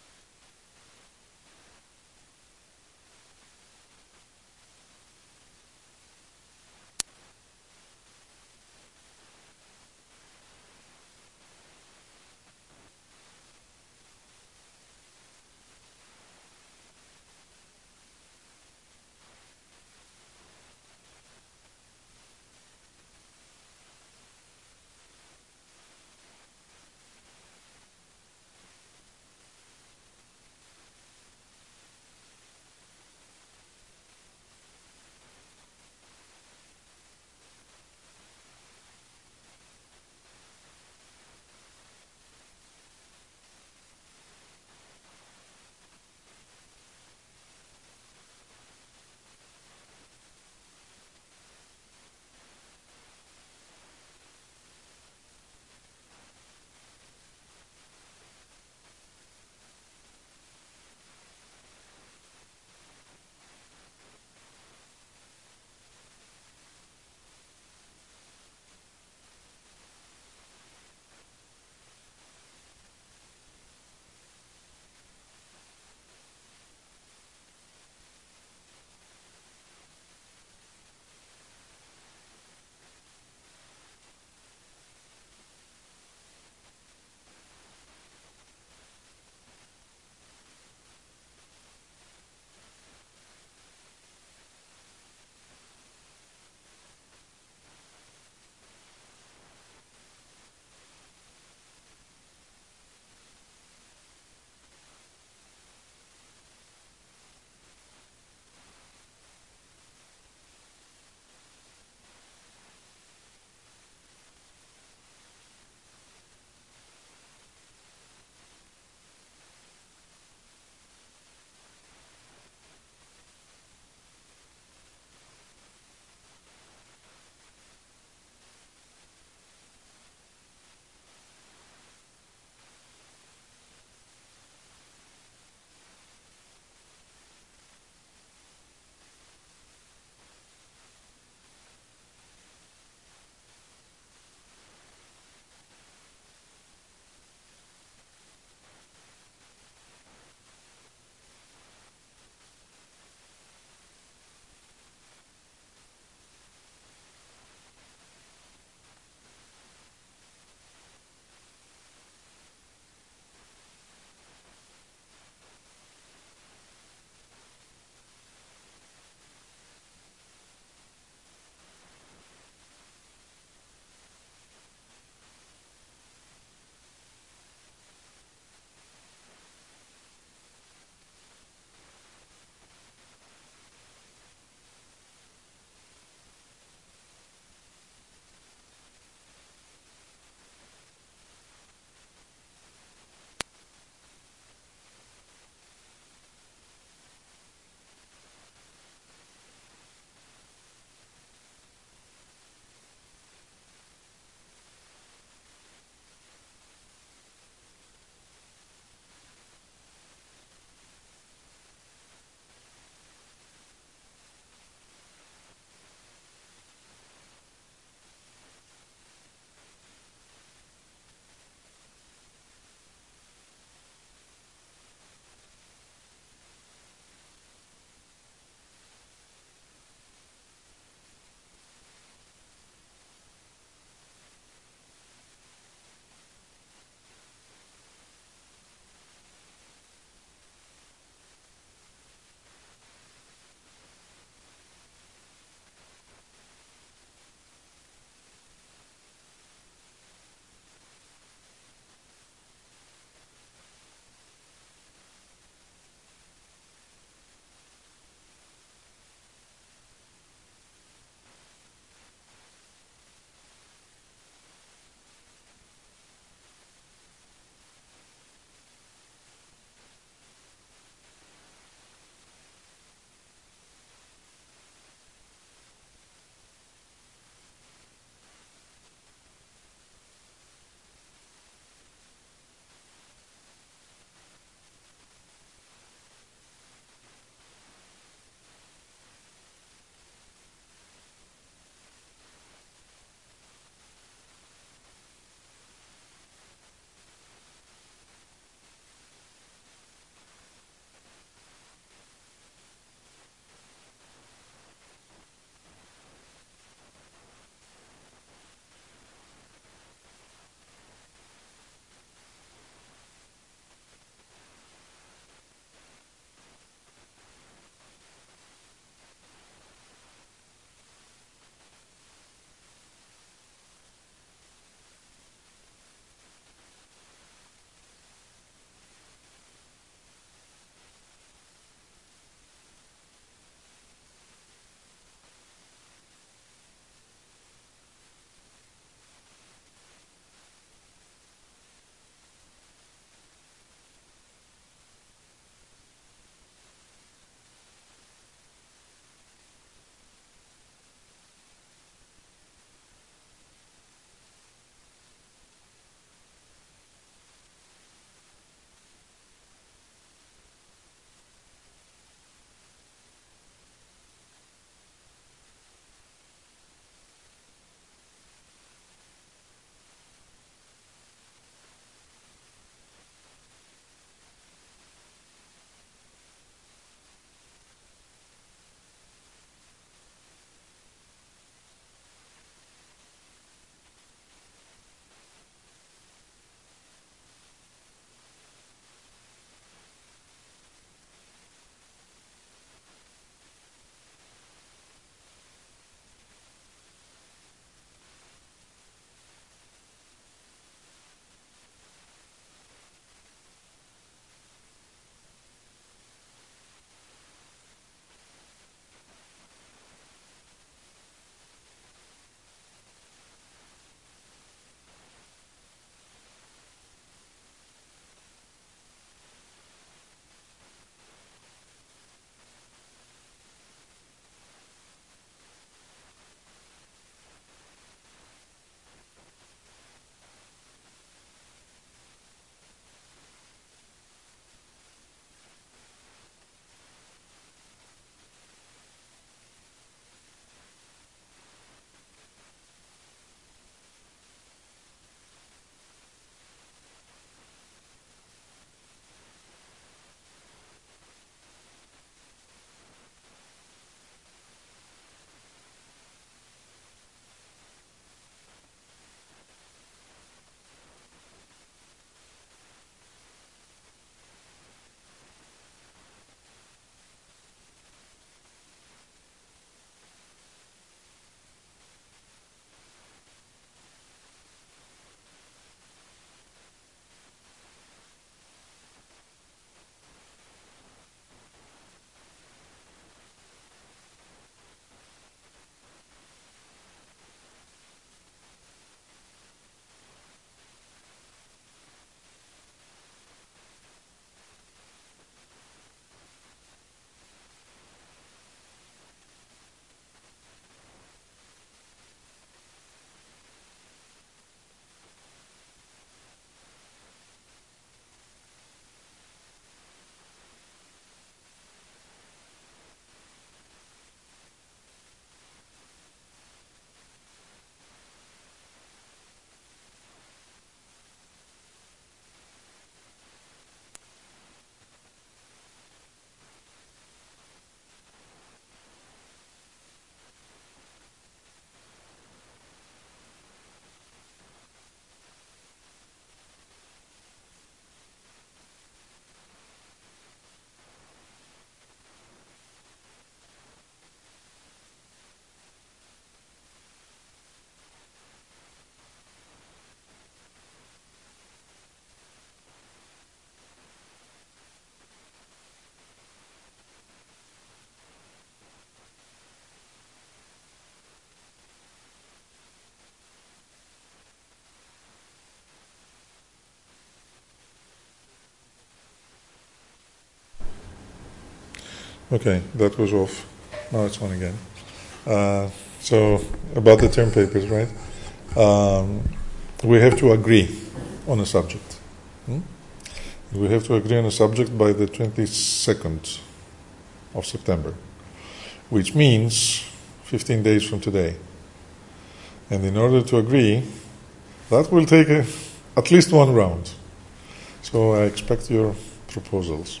Okay, that was off. Now it's on again. So about the term papers, right? We have to agree on a subject. We have to agree on a subject by the 22nd of September, which means 15 days from today. And in order to agree, that will take at least one round. So I expect your proposals,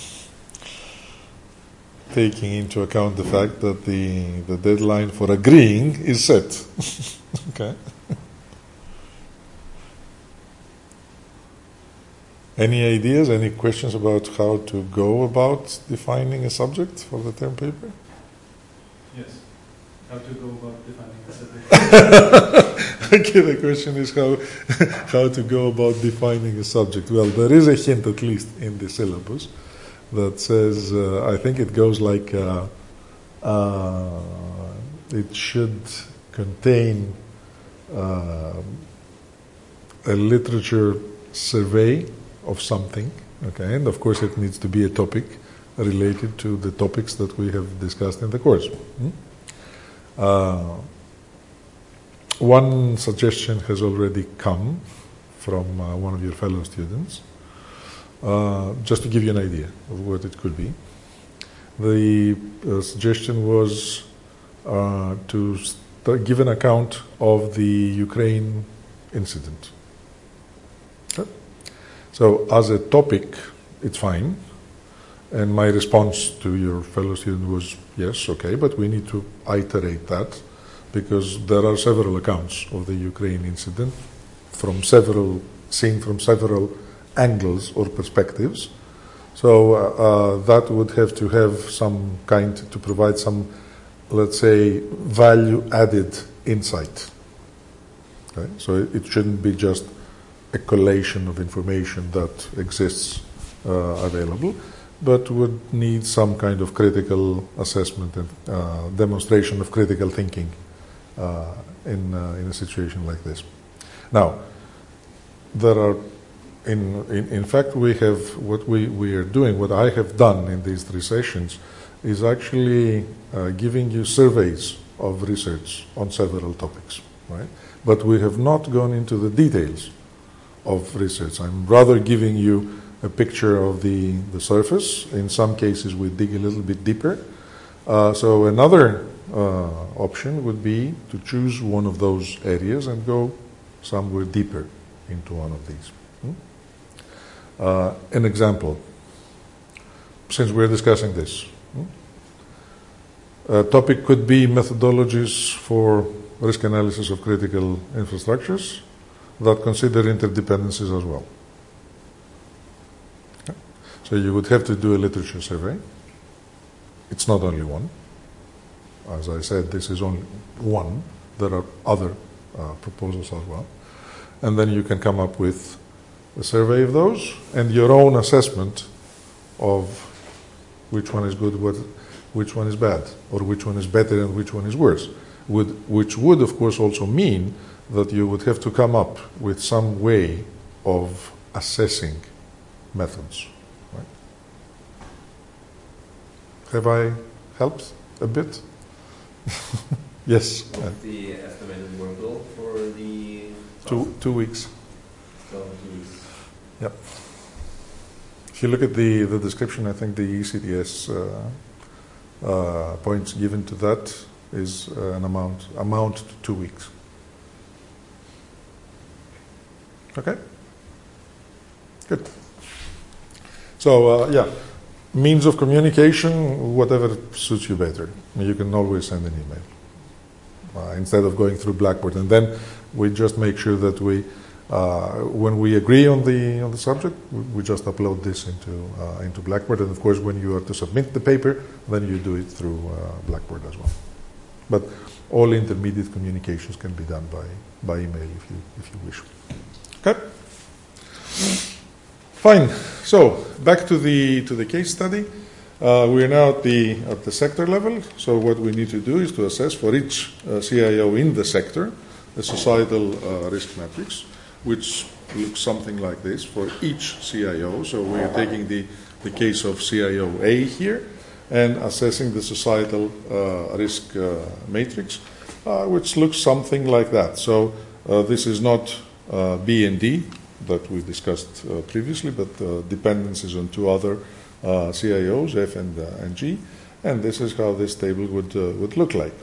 taking into account the fact that the deadline for agreeing is set. Okay. Any ideas, any questions about how to go about defining a subject for the term paper? Yes. How to go about defining a subject? Okay, the question is how to go about defining a subject. Well, there is a hint, at least in the syllabus, that says, I think it goes like, it should contain a literature survey of something, okay, and of course it needs to be a topic related to the topics that we have discussed in the course. One suggestion has already come from one of your fellow students, just to give you an idea of what it could be. The suggestion was to give an account of the Ukraine incident. Okay. So as a topic, it's fine. And my response to your fellow student was, yes, okay, but we need to iterate that because there are several accounts of the Ukraine incident seen from several angles or perspectives. So that would have to have some kind, to provide some, let's say, value-added insight. Okay? So it shouldn't be just a collation of information that exists available, but would need some kind of critical assessment and demonstration of critical thinking in a situation like this. Now, there are, in fact, we have what we are doing. What I have done in these 3 sessions is actually giving you surveys of research on several topics, right? But we have not gone into the details of research. I'm rather giving you a picture of the surface. In some cases, we dig a little bit deeper. So another option would be to choose one of those areas and go somewhere deeper into one of these. An example, since we're discussing this, a topic could be methodologies for risk analysis of critical infrastructures that consider interdependencies as well. Okay. So you would have to do a literature survey. It's not only one. As I said, this is only one. There are other proposals as well. And then you can come up with a survey of those and your own assessment of which one is good, which one is bad, or which one is better and which one is worse. Which would, of course, also mean that you would have to come up with some way of assessing methods. Right? Have I helped a bit? Yes. What's the estimated workload for the 2 weeks. So 2 weeks. Yep. If you look at the description, I think the ECTS points given to that is an amount to 2 weeks. Okay? Good. So, yeah, means of communication, whatever suits you better. You can always send an email instead of going through Blackboard. And then we just make sure that we, when we agree on the subject, we just upload this into Blackboard. And of course, when you are to submit the paper, then you do it through Blackboard as well. But all intermediate communications can be done by email if you wish. Okay. Fine. So back to the case study. We are now at the sector level. So what we need to do is to assess for each CIO in the sector a societal risk matrix, which looks something like this for each CIO. So we are taking the case of CIO A here, and assessing the societal risk matrix, which looks something like that. So this is not B and D that we discussed previously, but dependencies on two other CIOs, F and G, and this is how this table would look like.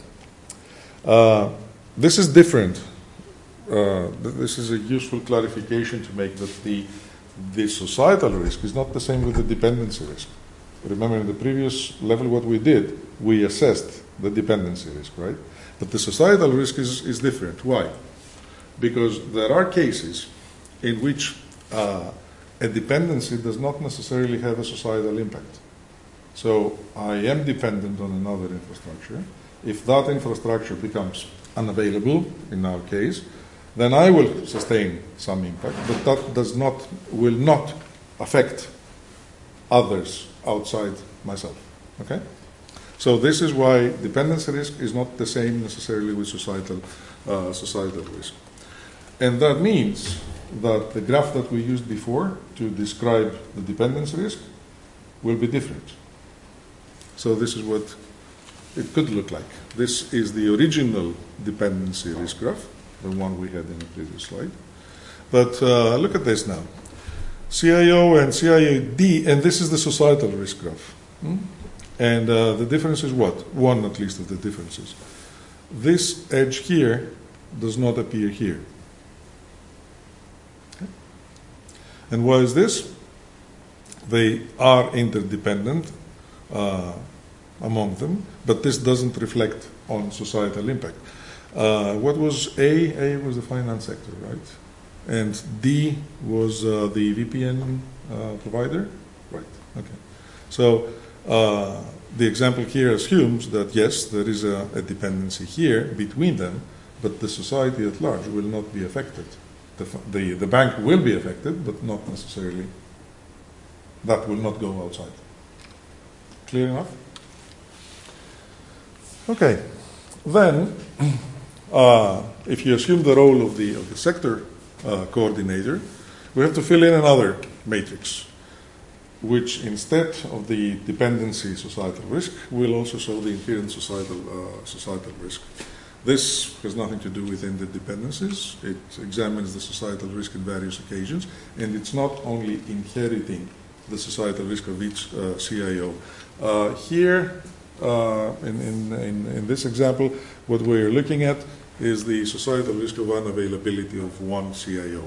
This is different. This is a useful clarification to make that the societal risk is not the same with the dependency risk. Remember in the previous level what we did, we assessed the dependency risk, right? But the societal risk is different. Why? Because there are cases in which a dependency does not necessarily have a societal impact. So I am dependent on another infrastructure. If that infrastructure becomes unavailable, in our case, then I will sustain some impact, but that will not affect others outside myself. Okay? So this is why dependency risk is not the same necessarily with societal risk. And that means that the graph that we used before to describe the dependency risk will be different. So this is what it could look like. This is the original dependency risk graph, the one we had in the previous slide. But look at this now. CIO and CIOD, and this is the societal risk graph. And the difference is what? One at least of the differences. This edge here does not appear here. Okay. And why is this? They are interdependent among them, but this doesn't reflect on societal impact. What was A? A was the finance sector, right? And D was the VPN provider? Right, okay. So the example here assumes that yes, there is a dependency here between them, but the society at large will not be affected. The bank will be affected, but not necessarily. That will not go outside. Clear enough? Okay. Then, if you assume the role of the sector coordinator, we have to fill in another matrix, which instead of the dependency societal risk will also show the inherent societal risk. This has nothing to do with interdependencies. It examines the societal risk in various occasions, and it's not only inheriting the societal risk of each CIO. Here, in this example, what we're looking at is the societal risk of unavailability of one CIO.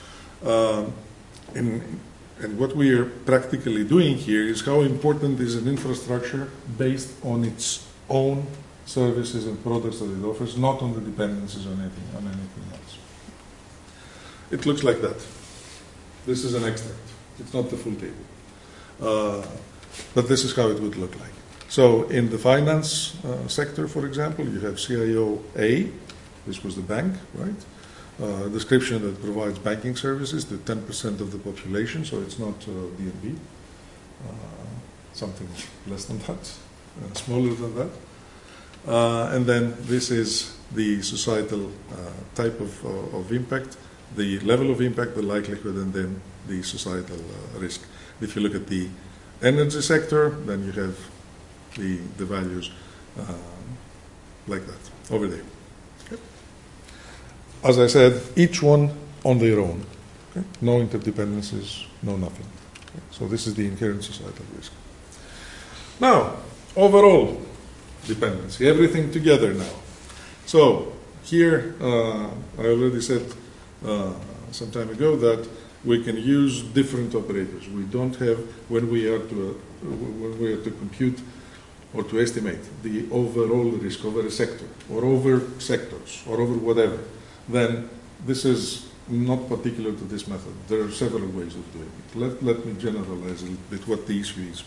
And what we are practically doing here is how important is an infrastructure based on its own services and products that it offers, not on the dependencies on anything else. It looks like that. This is an extract. It's not the full table. But this is how it would look like. So in the finance sector, for example, you have CIO A. This was the bank, right? A description that provides banking services to 10% of the population, so it's not DNB. Something less than that, smaller than that. And then this is the societal type of impact, the level of impact, the likelihood, and then the societal risk. If you look at the energy sector, then you have the values like that, over there. Okay. As I said, each one on their own. Okay. No interdependencies, no nothing. Okay. So this is the inherent societal risk. Now, overall dependency, everything together now. So here, I already said some time ago that we can use different operators. We don't have, when we are to compute or to estimate the overall risk over a sector, or over sectors, or over whatever, then this is not particular to this method. There are several ways of doing it. Let me generalize a little bit what the issue is.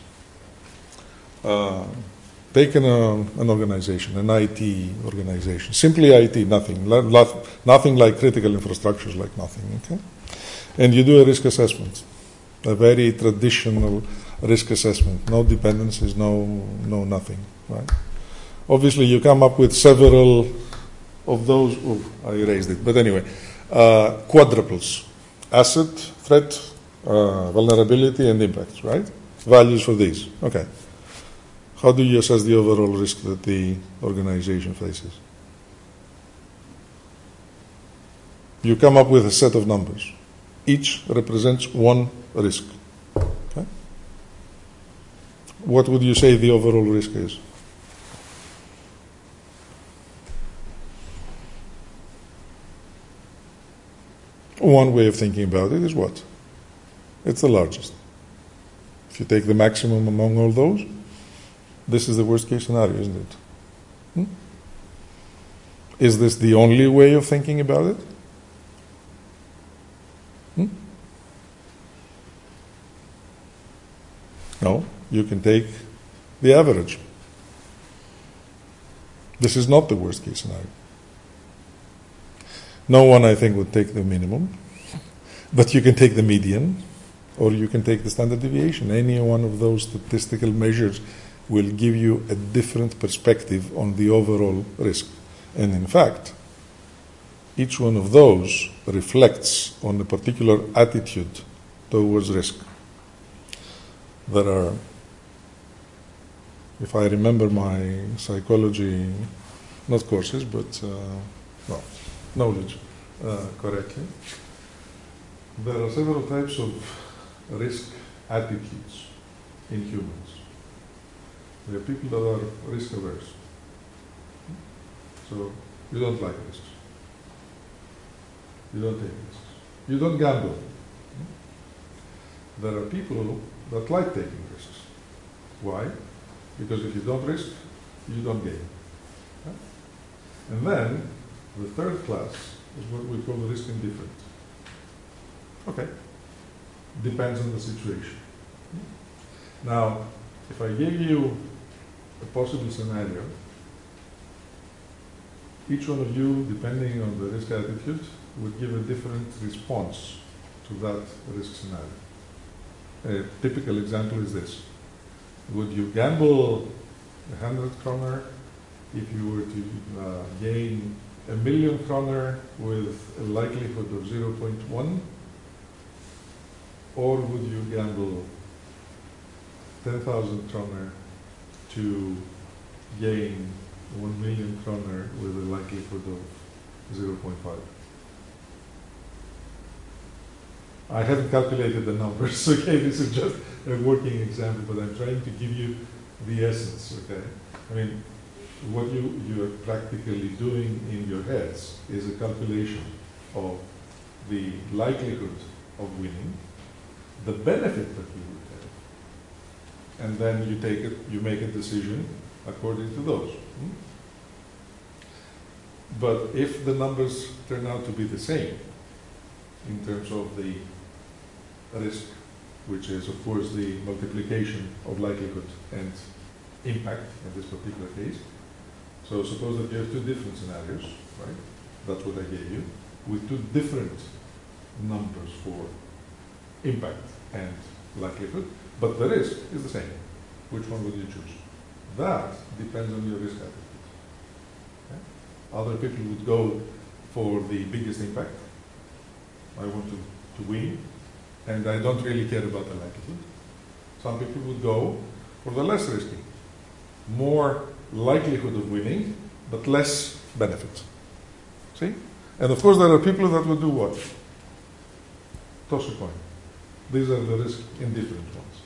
Take an organization, an IT organization, simply IT, nothing like critical infrastructures, like nothing, okay? And you do a risk assessment, a very traditional risk assessment, no dependencies, no nothing, right? Obviously, you come up with several of those. Oh, I erased it, but anyway, quadruples: asset, threat, vulnerability, and impact, right? Values for these. Okay. how do you assess the overall risk that the organization faces? You come up with a set of numbers. Each represents one risk. Okay? What would you say the overall risk is? One way of thinking about it is what? It's the largest. If you take the maximum among all those, this is the worst case scenario, isn't it? Is this the only way of thinking about it? No, you can take the average. This is not the worst case scenario. No one, I think, would take the minimum, but you can take the median, or you can take the standard deviation. Any one of those statistical measures will give you a different perspective on the overall risk. And in fact, each one of those reflects on a particular attitude towards risk. There are, if I remember my psychology, not courses, but knowledge correctly, there are several types of risk attitudes in humans. There are people that are risk averse. So you don't like risks. You don't take risks. You don't gamble. There are people that like taking risks. Why? Because if you don't risk, you don't gain. And then the third class is what we call the risk indifferent. Okay. Depends on the situation. Now, if I give you a possible scenario, each one of you, depending on the risk attitude, would give a different response to that risk scenario. A typical example is this. Would you gamble 100 kroner if you were to gain 1,000,000 kroner with a likelihood of 0.1? Or would you gamble 10,000 kroner to gain 1,000,000 kroner with a likelihood of 0.5? I haven't calculated the numbers, okay? This is just a working example, but I'm trying to give you the essence, okay? I mean, what you are practically doing in your heads is a calculation of the likelihood of winning, the benefit that you would have, and then you make a decision according to those. But if the numbers turn out to be the same in terms of the risk, which is of course the multiplication of likelihood and impact in this particular case. So suppose that you have two different scenarios, right? That's what I gave you, with two different numbers for impact and likelihood, but the risk is the same. Which one would you choose? That depends on your risk attitude. Okay? Other people would go for the biggest impact. I want to win, and I don't really care about the likelihood. Some people would go for the less risky. More likelihood of winning, but less benefit. See? And of course there are people that would do what? Toss a coin. These are the risk indifferent ones.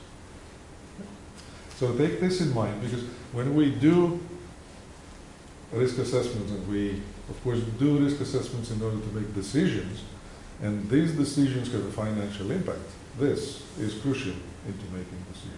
So take this in mind, because when we do risk assessments, and we of course do risk assessments in order to make decisions, and these decisions have a financial impact, this is crucial into making decisions.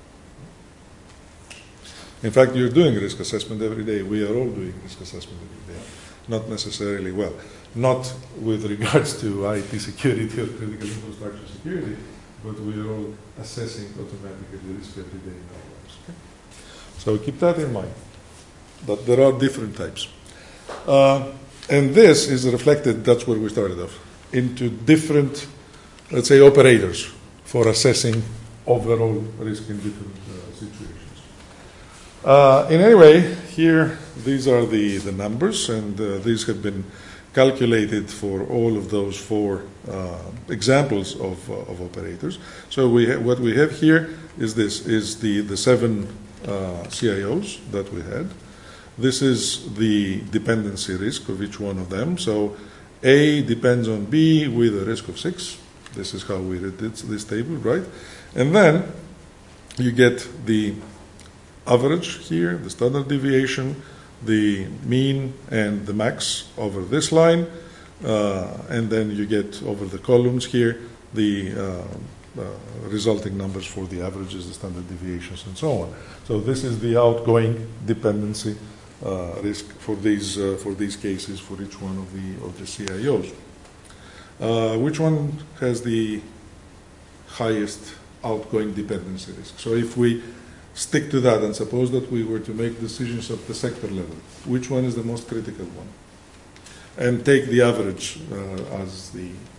In fact, you're doing risk assessment every day. We are all doing risk assessment every day. Not necessarily, well, not with regards to IT security or critical infrastructure security, but we are all assessing automatically risk every day in our lives. Okay? So keep that in mind, that there are different types. And this is reflected, that's where we started off, into different, let's say, operators for assessing overall risk in different situations. In any way, here, these are the numbers, and these have been calculated for all of those four examples of operators. So what we have here is this, is the seven CIOs that we had. This is the dependency risk of each one of them. So A depends on B with a risk of 6. This is how we read this table, right? And then you get the average here, the standard deviation, the mean and the max over this line, and then you get over the columns here the resulting numbers for the averages, the standard deviations, and so on. So this is the outgoing dependency risk for these cases for each one of the CIOs. Which one has the highest outgoing dependency risk? So if we stick to that and suppose that we were to make decisions at the sector level, which one is the most critical one? And take the average as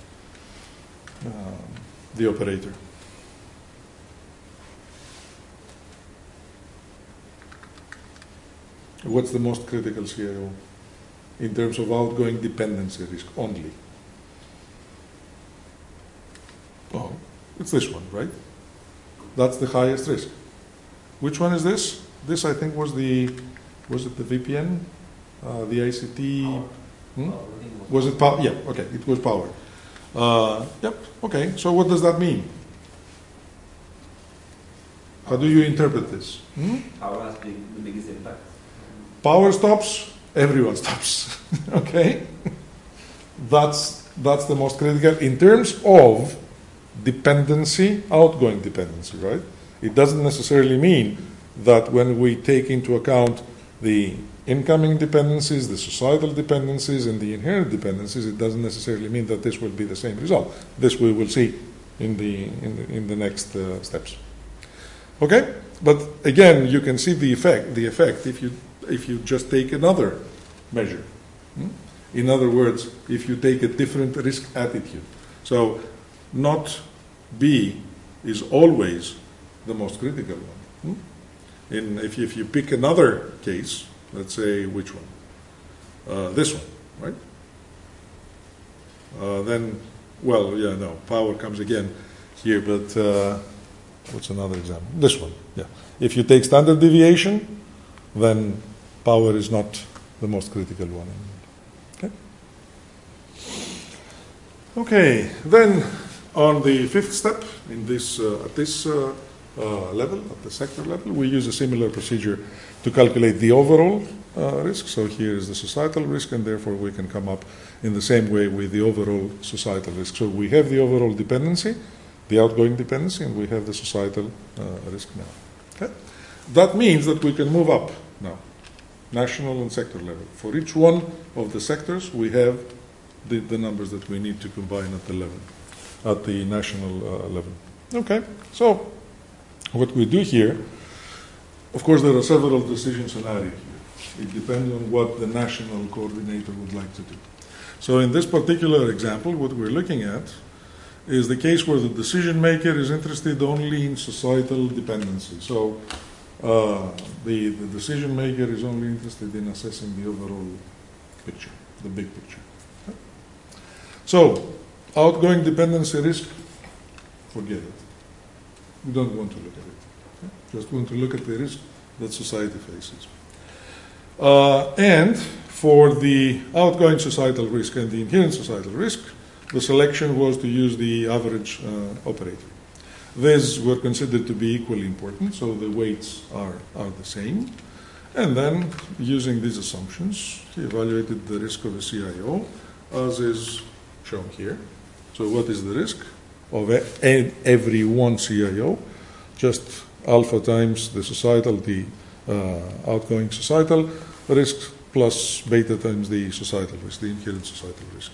the operator. What's the most critical CIO in terms of outgoing dependency risk only? Oh, it's this one, right? That's the highest risk. Which one is this? This, I think, was it the VPN, the ICT? Was it power? Yeah, okay, it was power. Yep, okay, so what does that mean? How do you interpret this? Power has the biggest impact. Power stops, everyone stops. Okay? That's the most critical in terms of dependency, outgoing dependency, right? It doesn't necessarily mean that when we take into account the incoming dependencies, the societal dependencies, and the inherent dependencies, it doesn't necessarily mean that this will be the same result. This we will see in the next steps. Okay? But again, you can see the effect if you just take another measure. In other words, if you take a different risk attitude. So not B is always the most critical one. If you pick another case, let's say which one? This one, right? Then, well, yeah, no, power comes again here, but what's another example? This one, yeah. If you take standard deviation, then power is not the most critical one. Okay? Okay, then on the fifth step, in this at this level, at the sector level, we use a similar procedure to calculate the overall risk. So here is the societal risk, and therefore we can come up in the same way with the overall societal risk. So we have the overall dependency, the outgoing dependency, and we have the societal risk now. Okay? That means that we can move up now, national and sector level. For each one of the sectors, we have the numbers that we need to combine at the level, at the national level. Okay, so what we do here, of course, there are several decision scenarios here. It depends on what the national coordinator would like to do. So in this particular example, what we're looking at is the case where the decision maker is interested only in societal dependency. So the decision maker is only interested in assessing the overall picture, the big picture. Okay? So outgoing dependency risk, forget it. We don't want to look at it. Okay? Just want to look at the risk that society faces. And for the outgoing societal risk and the inherent societal risk, the selection was to use the average operator. These were considered to be equally important, so the weights are the same. And then, using these assumptions, he evaluated the risk of a CIO, as is shown here. So what is the risk of every one CIO? Just alpha times the societal, the outgoing societal risk, plus beta times the societal risk, the inherent societal risk.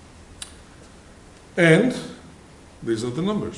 And these are the numbers.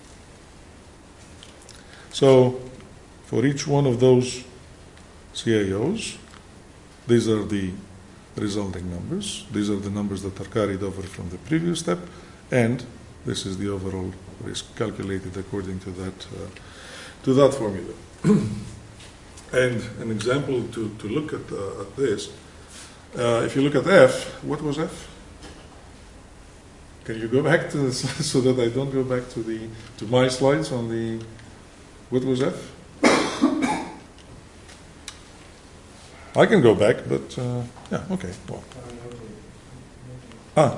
So for each one of those CIOs, these are the resulting numbers. These are the numbers that are carried over from the previous step, and this is the overall risk calculated according to that formula. And an example to look at this, if you look at F, what was F? Can you go back to this so that I don't go back to my slides on the, what was F? I can go back, but yeah, okay. Well.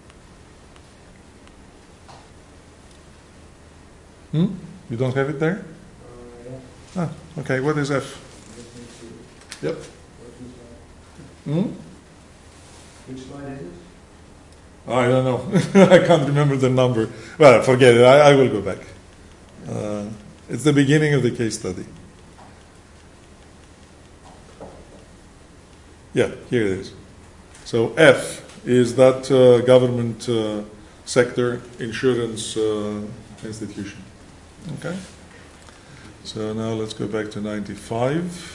You don't have it there? Okay. What is F? Yep. Which slide is it? I don't know. I can't remember the number. Well, forget it. I will go back. It's the beginning of the case study. Yeah, here it is. So F is that government sector insurance institution. Okay. So now let's go back to 95.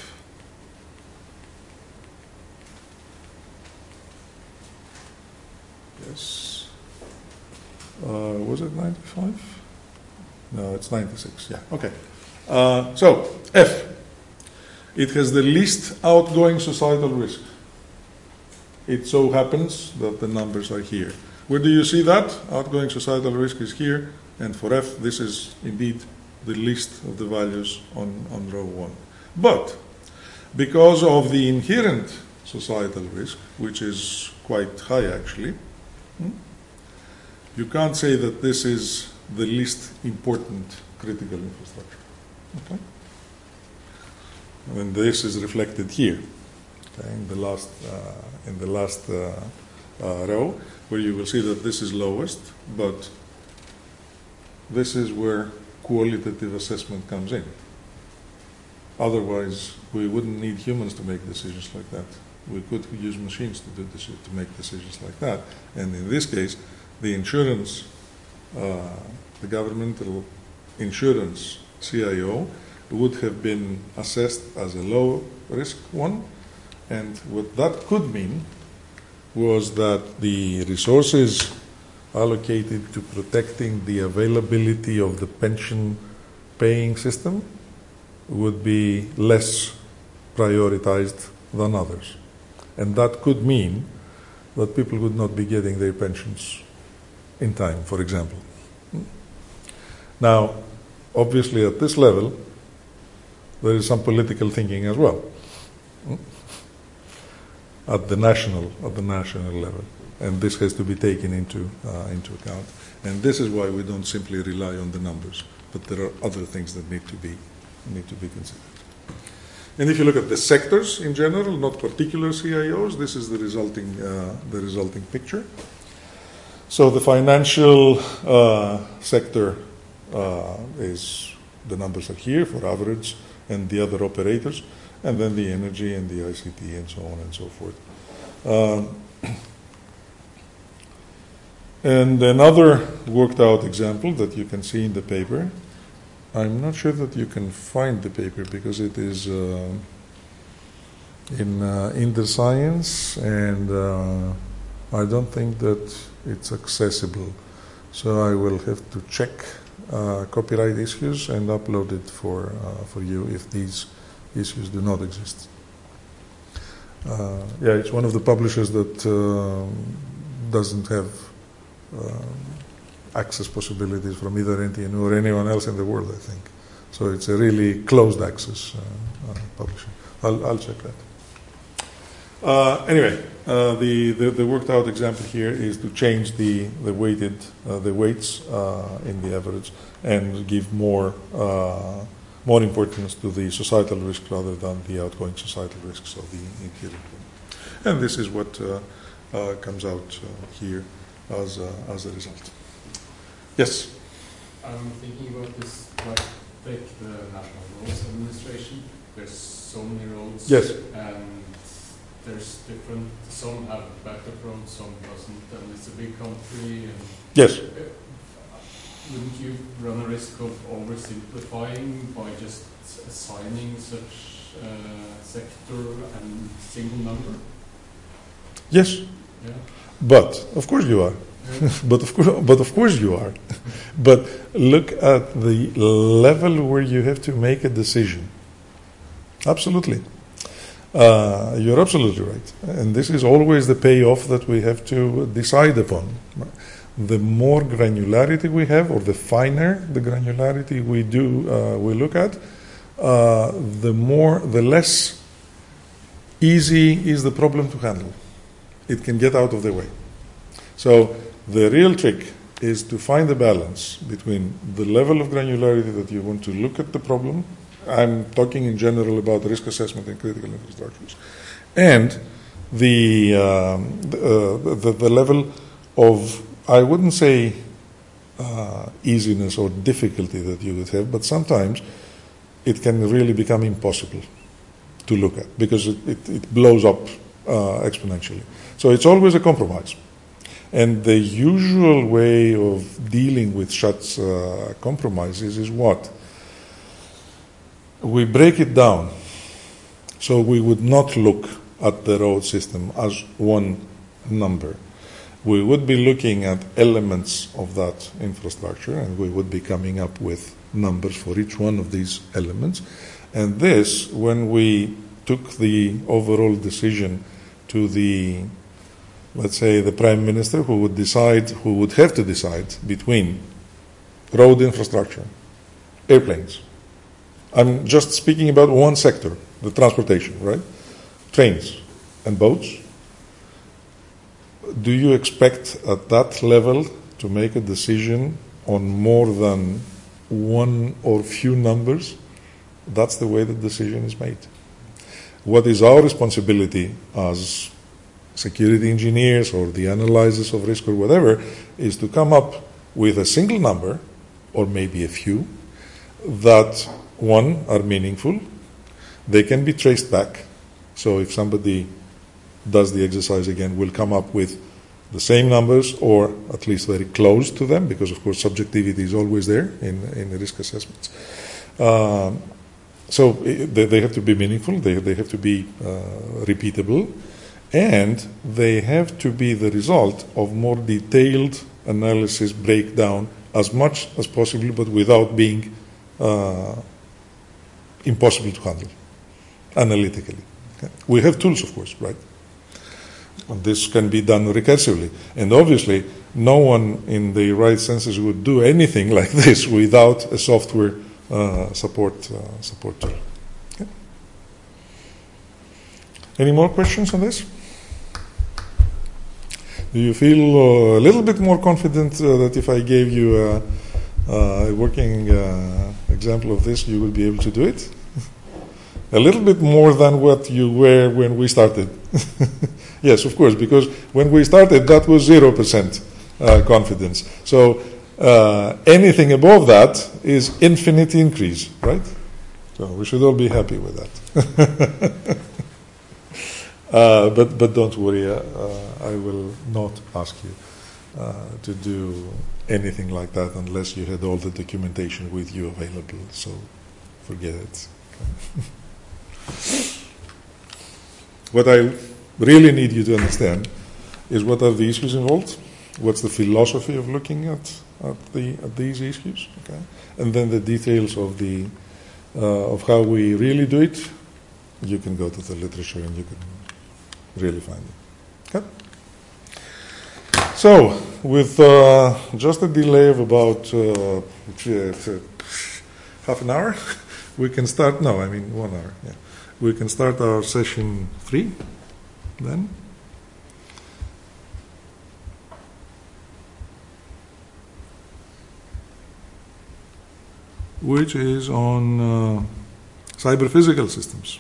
Yes. Was it 95? No, it's 96. Yeah. Okay. So F. It has the least outgoing societal risk. It so happens that the numbers are here. Where do you see that? Outgoing societal risk is here, and for F, this is indeed the least of the values on row 1. But because of the inherent societal risk, which is quite high actually, you can't say that this is the least important critical infrastructure. Okay? And this is reflected here, okay, in the last row, where you will see that this is lowest, but this is where qualitative assessment comes in. Otherwise, we wouldn't need humans to make decisions like that. We could use machines to do this, to make decisions like that. And in this case, the insurance, the governmental insurance CIO would have been assessed as a low risk one, and what that could mean was that the resources allocated to protecting the availability of the pension paying system would be less prioritized than others. And that could mean that people would not be getting their pensions in time, for example. Now, obviously at this level, there is some political thinking as well, at the national level, and this has to be taken into account. And this is why we don't simply rely on the numbers, but there are other things that need to be considered. And if you look at the sectors in general, not particular CIOs, this is the resulting picture. So the financial sector is, the numbers are here for average and the other operators, and then the energy and the ICT and so on and so forth. And another worked out example that you can see in the paper, I'm not sure that you can find the paper because it is in the science, and I don't think that it's accessible. So I will have to check copyright issues and upload it for you if these issues do not exist. Yeah, it's one of the publishers that doesn't have access possibilities from either NTNU or anyone else in the world, I think. So it's a really closed access publisher. I'll check that. Anyway, the worked out example here is to change the weights in the average and give more importance to the societal risk rather than the outgoing societal risks of the inherent one. And this is what comes out here as a result. Yes? I'm thinking about this, like, take the National Roads Administration. There's so many roads. Yes. And there's different, some have better roads, some doesn't, and it's a big country. And Yes. Wouldn't you run a risk of oversimplifying by just assigning such sector and single number? Yes. Yeah. But of course you are. But of course you are. But look at the level where you have to make a decision. Absolutely. You're absolutely right. And this is always the payoff that we have to decide upon. The more granularity we have, or the finer the granularity we look at, the less easy is the problem to handle. It can get out of the way. So the real trick is to find a balance between the level of granularity that you want to look at the problem. I'm talking in general about risk assessment and critical infrastructures, and the level of, I wouldn't say easiness or difficulty that you would have, but sometimes it can really become impossible to look at because it blows up exponentially. So it's always a compromise. And the usual way of dealing with such compromises is what? We break it down. So we would not look at the road system as one number. We would be looking at elements of that infrastructure, and we would be coming up with numbers for each one of these elements. And this, when we took the overall decision to the, let's say, the Prime Minister who would have to decide between road infrastructure, airplanes. I'm just speaking about one sector, the transportation, right? Trains and boats. Do you expect at that level to make a decision on more than one or few numbers? That's the way the decision is made. What is our responsibility as security engineers or the analyzers of risk or whatever is to come up with a single number, or maybe a few, that, one, are meaningful. They can be traced back. So if somebody does the exercise again, we'll come up with the same numbers or at least very close to them, because of course subjectivity is always there in the risk assessments. So they have to be meaningful, they have to be repeatable, and they have to be the result of more detailed analysis breakdown as much as possible, but without being impossible to handle analytically. Okay? We have tools, of course, right? And this can be done recursively. And obviously, no one in the right senses would do anything like this without a software support tool. Okay. Any more questions on this? Do you feel a little bit more confident that if I gave you a working example of this, you will be able to do it? A little bit more than what you were when we started. Yes, of course, because when we started, that was 0% confidence. So anything above that is infinite increase, right? So we should all be happy with that. But don't worry, I will not ask you to do anything like that unless you had all the documentation with you available. So forget it. What I really need you to understand is what are the issues involved, what's the philosophy of looking at these issues, okay? And then the details of of how we really do it. You can go to the literature and you can really find it. Okay? So, with just a delay of about half an hour, we can start. No, I mean 1 hour. Yeah, we can start our session 3 then. Which is on cyber physical systems.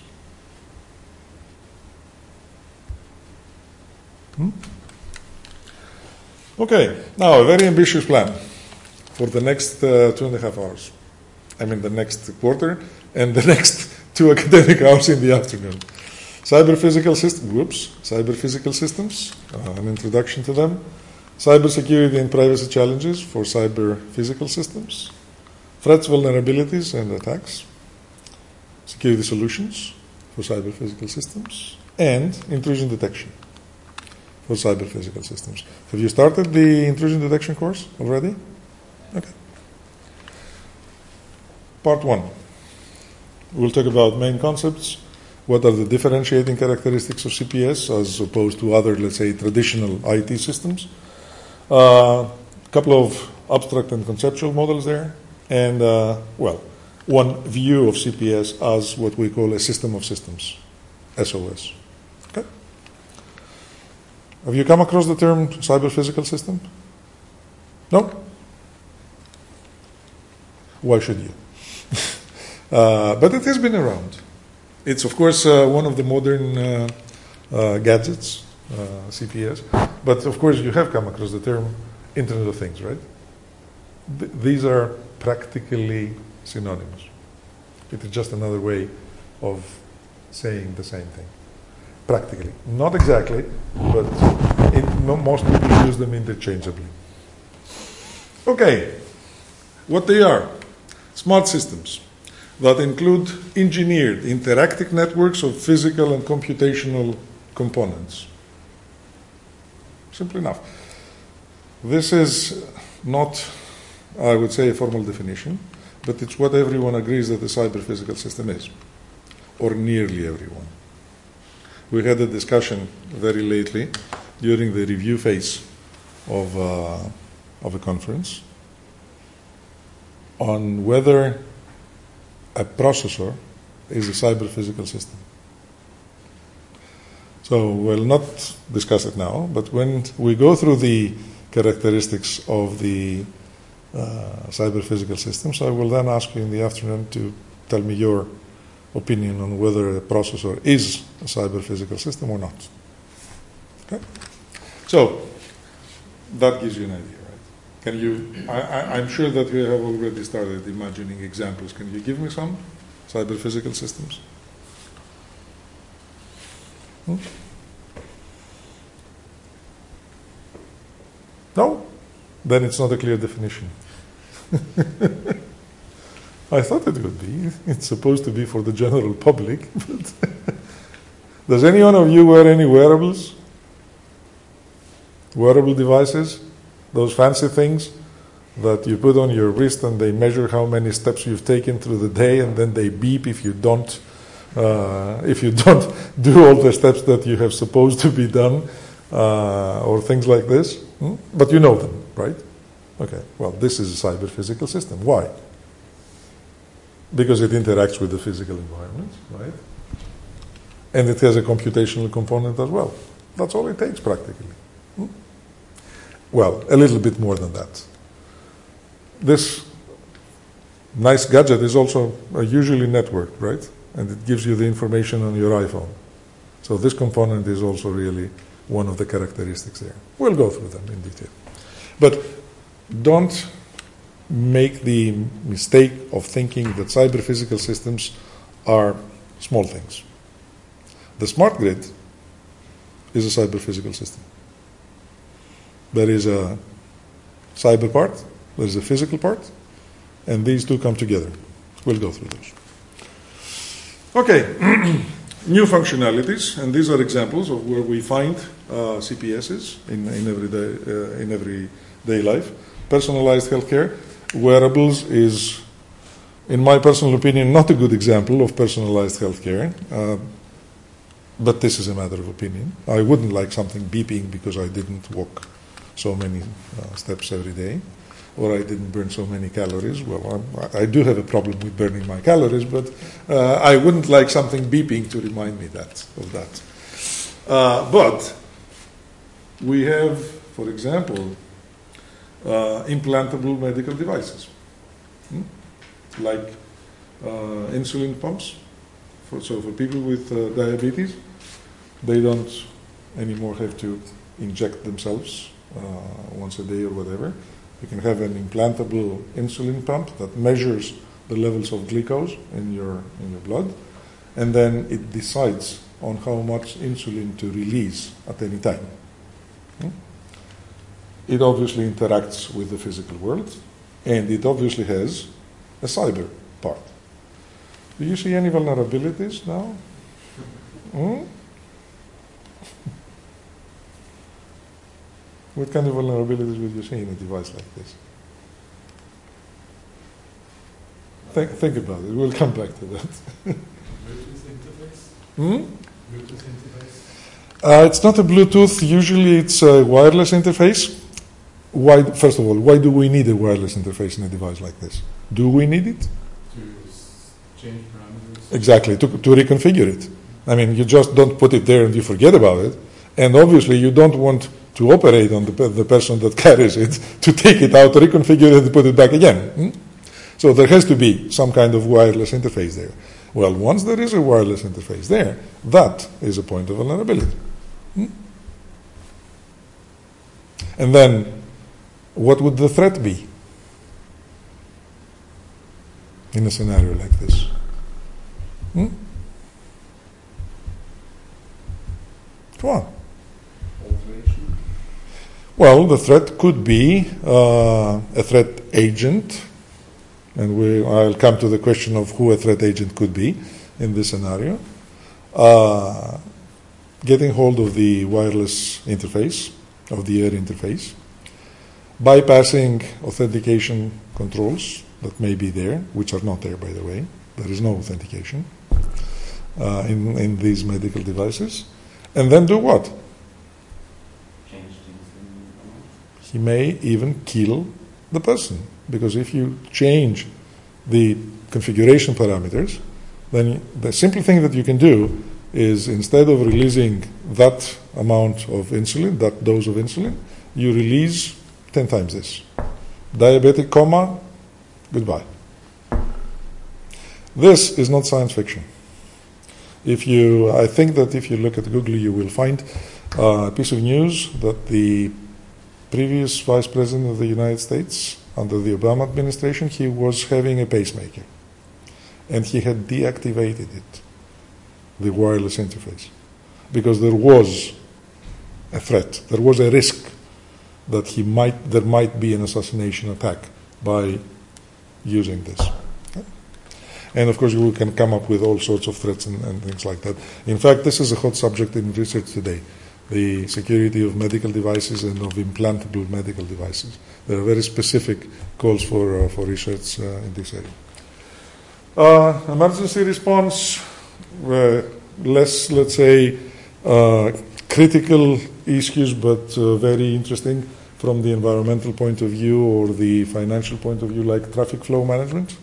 Okay, now a very ambitious plan for the next 2.5 hours. I mean the next quarter and the next 2 academic hours in the afternoon. Cyber physical systems, an introduction to them. Cyber security and privacy challenges for cyber physical systems. Threats, vulnerabilities, and attacks. Security solutions for cyber physical systems. And intrusion detection for cyber physical systems. Have you started the intrusion detection course already? Okay. Part 1. We'll talk about main concepts. What are the differentiating characteristics of CPS as opposed to other, let's say, traditional IT systems? A couple of abstract and conceptual models there. And, one view of CPS as what we call a system of systems, SOS. Have you come across the term cyber-physical system? No? Why should you? But it has been around. It's, of course, one of the modern gadgets, CPS. But, of course, you have come across the term Internet of Things, right? These are practically synonymous. It is just another way of saying the same thing. Practically. Not exactly, but most people use them interchangeably. Okay. What they are? Smart systems that include engineered interactive networks of physical and computational components. Simple enough. This is not, I would say, a formal definition, but it's what everyone agrees that the cyber-physical system is, or nearly everyone. We had a discussion very lately during the review phase of a conference on whether a processor is a cyber-physical system. So we'll not discuss it now, but when we go through the characteristics of the cyber-physical systems, I will then ask you in the afternoon to tell me your opinion on whether a processor is a cyber-physical system or not. Okay? So that gives you an idea. Can you, I'm sure that we have already started imagining examples. Can you give me some cyber-physical systems? No? Then it's not a clear definition. I thought it would be. It's supposed to be for the general public. But does any one of you wear any wearables? Wearable devices? Those fancy things that you put on your wrist and they measure how many steps you've taken through the day, and then they beep if you don't do all the steps that you have supposed to be done, or things like this. But you know them, right? Okay, well, this is a cyber-physical system. Why? Because it interacts with the physical environment, right? And it has a computational component as well. That's all it takes, practically. Well, a little bit more than that. This nice gadget is also usually networked, right? And it gives you the information on your iPhone. So this component is also really one of the characteristics there. We'll go through them in detail. But don't make the mistake of thinking that cyber-physical systems are small things. The smart grid is a cyber-physical system. There is a cyber part, there is a physical part, and these two come together. We'll go through those. Okay, new functionalities, and these are examples of where we find CPSs in everyday life. Personalized healthcare. Wearables is, in my personal opinion, not a good example of personalized healthcare, but this is a matter of opinion. I wouldn't like something beeping because I didn't walk so many steps every day, or I didn't burn so many calories. Well, I do have a problem with burning my calories, but I wouldn't like something beeping to remind me of that. But we have, for example, implantable medical devices, like insulin pumps. So for people with diabetes, they don't anymore have to inject themselves once a day or whatever. You can have an implantable insulin pump that measures the levels of glucose in your blood, and then it decides on how much insulin to release at any time. It obviously interacts with the physical world, and it obviously has a cyber part. Do you see any vulnerabilities now? What kind of vulnerabilities would you see in a device like this? Think about it. We'll come back to that. Bluetooth interface? Bluetooth interface? It's not a Bluetooth. Usually it's a wireless interface. Why? First of all, why do we need a wireless interface in a device like this? Do we need it? To change parameters. Exactly, to reconfigure it. I mean, you just don't put it there and you forget about it. And obviously, you don't want to operate on the person that carries it to take it out, reconfigure it, and put it back again. So there has to be some kind of wireless interface there. Well, once there is a wireless interface there, that is a point of vulnerability. And then, what would the threat be in a scenario like this? Come on. Alteration? Well, the threat could be a threat agent, and I'll come to the question of who a threat agent could be in this scenario. Getting hold of the wireless interface, of the air interface, bypassing authentication controls that may be there, which are not there, by the way. There is no authentication in these medical devices. And then do what? Change things. He may even kill the person, because if you change the configuration parameters, then the simple thing that you can do is, instead of releasing that amount of insulin, that dose of insulin, you release 10 times this. Diabetic coma, goodbye. This is not science fiction. I think that if you look at Google, you will find a piece of news that the previous Vice President of the United States, under the Obama administration, he was having a pacemaker. And he had deactivated it, the wireless interface, because there was a threat, there was a risk that there might be an assassination attack by using this. And of course, you can come up with all sorts of threats and things like that. In fact, this is a hot subject in research today, the security of medical devices and of implantable medical devices. There are very specific calls for research in this area. Emergency response, less, let's say, critical issues, but very interesting from the environmental point of view or the financial point of view, like traffic flow management.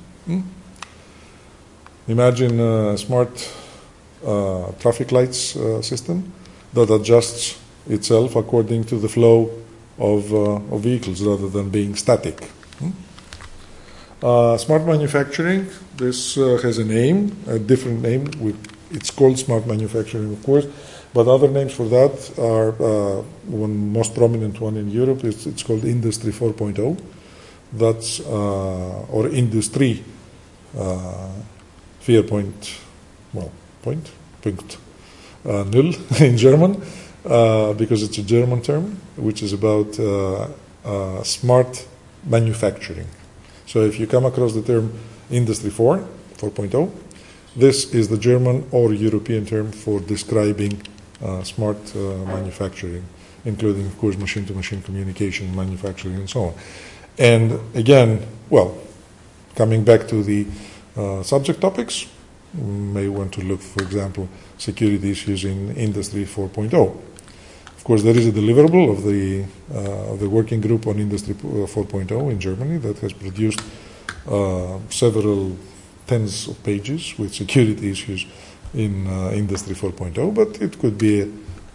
Imagine a smart traffic lights system that adjusts itself according to the flow of vehicles rather than being static. Smart manufacturing, this has a name, a different name. It's called smart manufacturing, of course, but other names for that are, one most prominent one in Europe, it's called Industry 4.0. That's, or Industrie 4.0 in German, because it's a German term, which is about smart manufacturing. So if you come across the term Industry 4.0, this is the German or European term for describing smart manufacturing, including, of course, machine-to-machine communication, manufacturing, and so on. And again, well, coming back to the subject topics, you may want to look, for example, security issues in Industry 4.0. Of course, there is a deliverable of the working group on Industry 4.0 in Germany that has produced several tens of pages with security issues in Industry 4.0, but it could be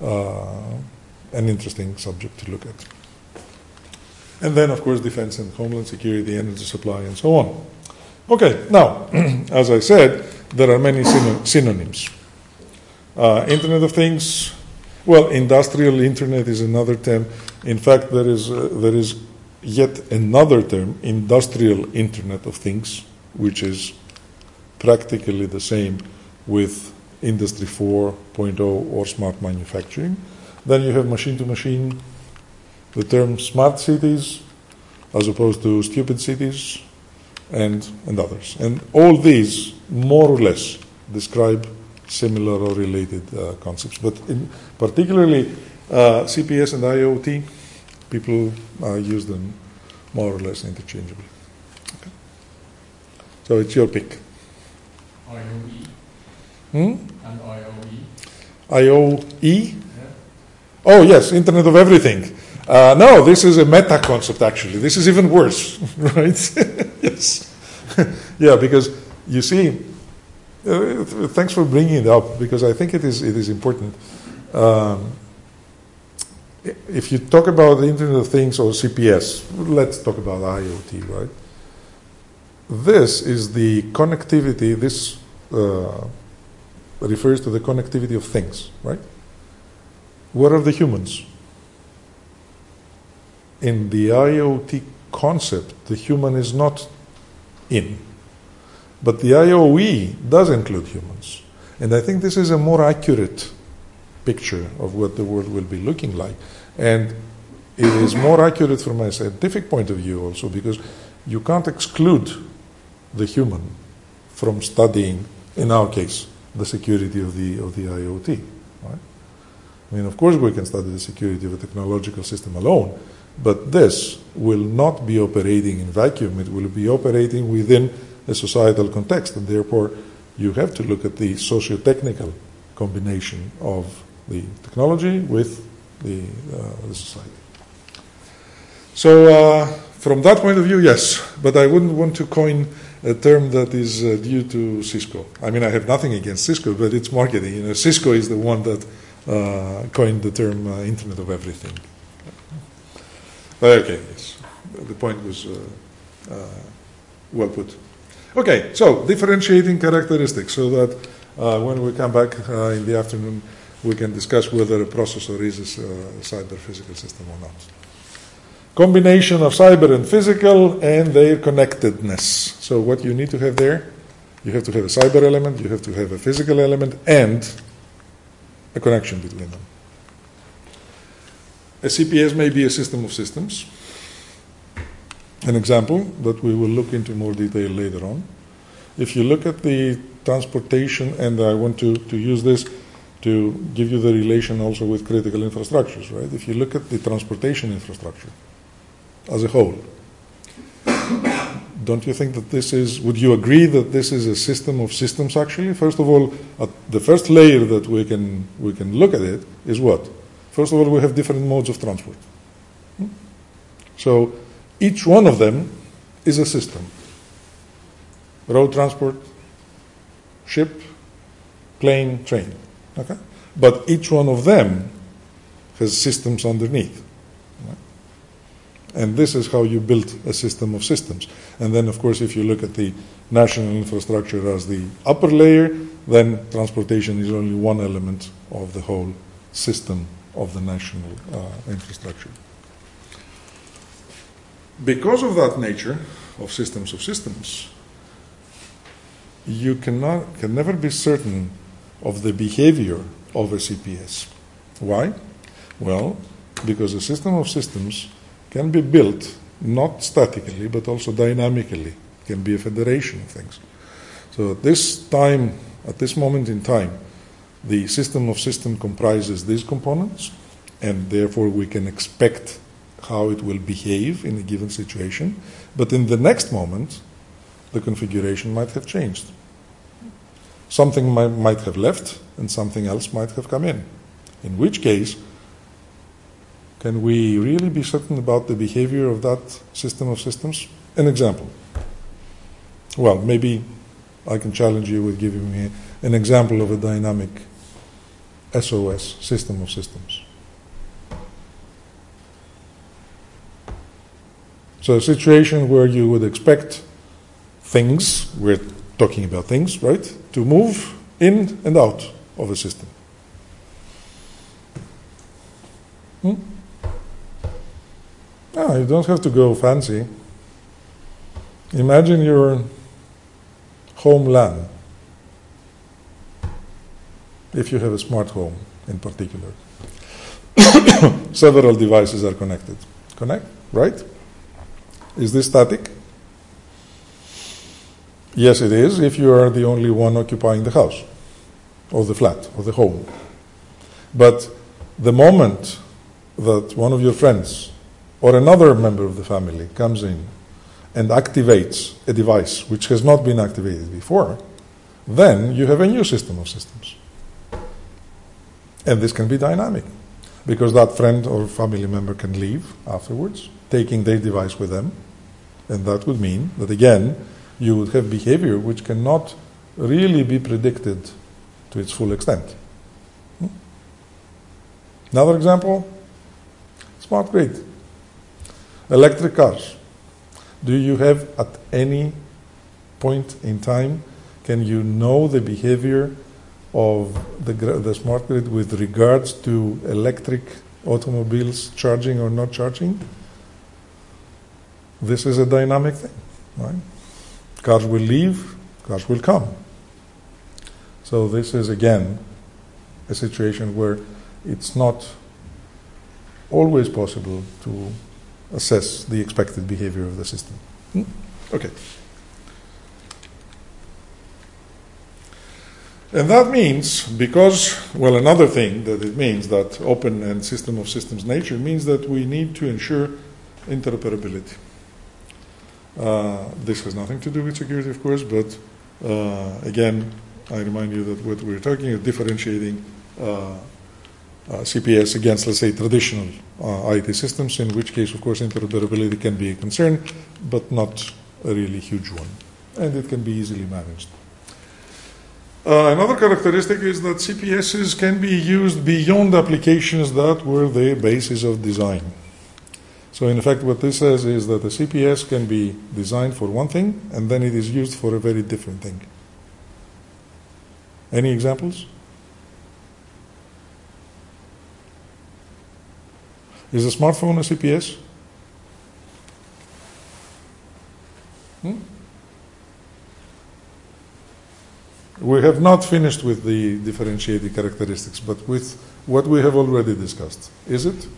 an interesting subject to look at. And then, of course, defense and homeland security, energy supply, and so on. Okay, now, as I said, there are many synonyms. Internet of Things, well, industrial internet is another term. In fact, there is yet another term, industrial Internet of Things, which is practically the same with Industry 4.0 or smart manufacturing. Then you have machine-to-machine, the term smart cities, as opposed to stupid cities, and others. And all these, more or less, describe similar or related concepts. But particularly CPS and IoT, people use them more or less interchangeably. Okay. So it's your pick. IOE And IOE. IOE? Yeah. Oh, yes, Internet of Everything. No, this is a meta concept, actually. This is even worse, right? Yes. Yeah, because you see, thanks for bringing it up, because I think it is important. if you talk about the Internet of Things or CPS, let's talk about IoT, right? This is the connectivity, this refers to the connectivity of things, right? What are the humans? In the IoT concept, the human is not in. But the IOE does include humans. And I think this is a more accurate picture of what the world will be looking like. And it is more accurate from a scientific point of view also, because you can't exclude the human from studying, in our case, the security of the IoT. Right? I mean, of course we can study the security of a technological system alone, but this will not be operating in vacuum. It will be operating within a societal context, and therefore you have to look at the socio-technical combination of the technology with the society. So from that point of view, yes, but I wouldn't want to coin a term that is due to Cisco. I mean, I have nothing against Cisco, but it's marketing. You know, Cisco is the one that coined the term Internet of Everything. Okay, yes, the point was well put. Okay, so differentiating characteristics, so that when we come back in the afternoon, we can discuss whether a processor is a cyber-physical system or not. Combination of cyber and physical and their connectedness. So what you need to have there, you have to have a cyber element, you have to have a physical element, and a connection between them. A CPS may be a system of systems. An example that we will look into more detail later on. If you look at the transportation, and I want to use this to give you the relation also with critical infrastructures, right? If you look at the transportation infrastructure as a whole, don't you think that this is, would you agree that this is a system of systems actually? First of all, the first layer that we can look at it is what? First of all, we have different modes of transport. So each one of them is a system. Road transport, ship, plane, train. Okay? But each one of them has systems underneath. Right? And this is how you build a system of systems. And then, of course, if you look at the national infrastructure as the upper layer, then transportation is only one element of the whole system of the national infrastructure. Because of that nature of systems, you can never be certain of the behavior of a CPS. Why? Well, because a system of systems can be built not statically but also dynamically. It can be a federation of things. So at this moment in time, the system of systems comprises these components, and therefore we can expect how it will behave in a given situation. But in the next moment, the configuration might have changed. Something might have left and something else might have come in which case, can we really be certain about the behavior of that system of systems? An example. Well, maybe I can challenge you with giving me an example of a dynamic SOS, system of systems. So a situation where you would expect things, we're talking about things, right, to move in and out of a system. No, you don't have to go fancy. Imagine your home LAN, if you have a smart home in particular. Several devices are connected. Connect, right? Is this static? Yes, it is, if you are the only one occupying the house, or the flat, or the home. But the moment that one of your friends or another member of the family comes in and activates a device which has not been activated before, then you have a new system of systems. And this can be dynamic, because that friend or family member can leave afterwards, taking their device with them. And that would mean that, again, you would have behavior which cannot really be predicted to its full extent. Another example, Smart grid. Electric cars. Do you have at any point in time, can you know the behavior of the smart grid with regards to electric automobiles charging or not charging? This is a dynamic thing, right? Cars will leave, cars will come. So this is again a situation where it's not always possible to assess the expected behavior of the system. Okay. And that means, because, well, another thing that it means, that open and system of systems nature means that we need to ensure interoperability. This has nothing to do with security, of course, but again, I remind you that what we're talking is differentiating CPS against, let's say, traditional IT systems, in which case, of course, interoperability can be a concern, but not a really huge one. And it can be easily managed. Another characteristic is that CPSs can be used beyond applications that were the basis of design. So in fact, what this says is that a CPS can be designed for one thing, and then it is used for a very different thing. Any examples? Is a smartphone a CPS? We have not finished with the differentiating characteristics, but with what we have already discussed. Is it?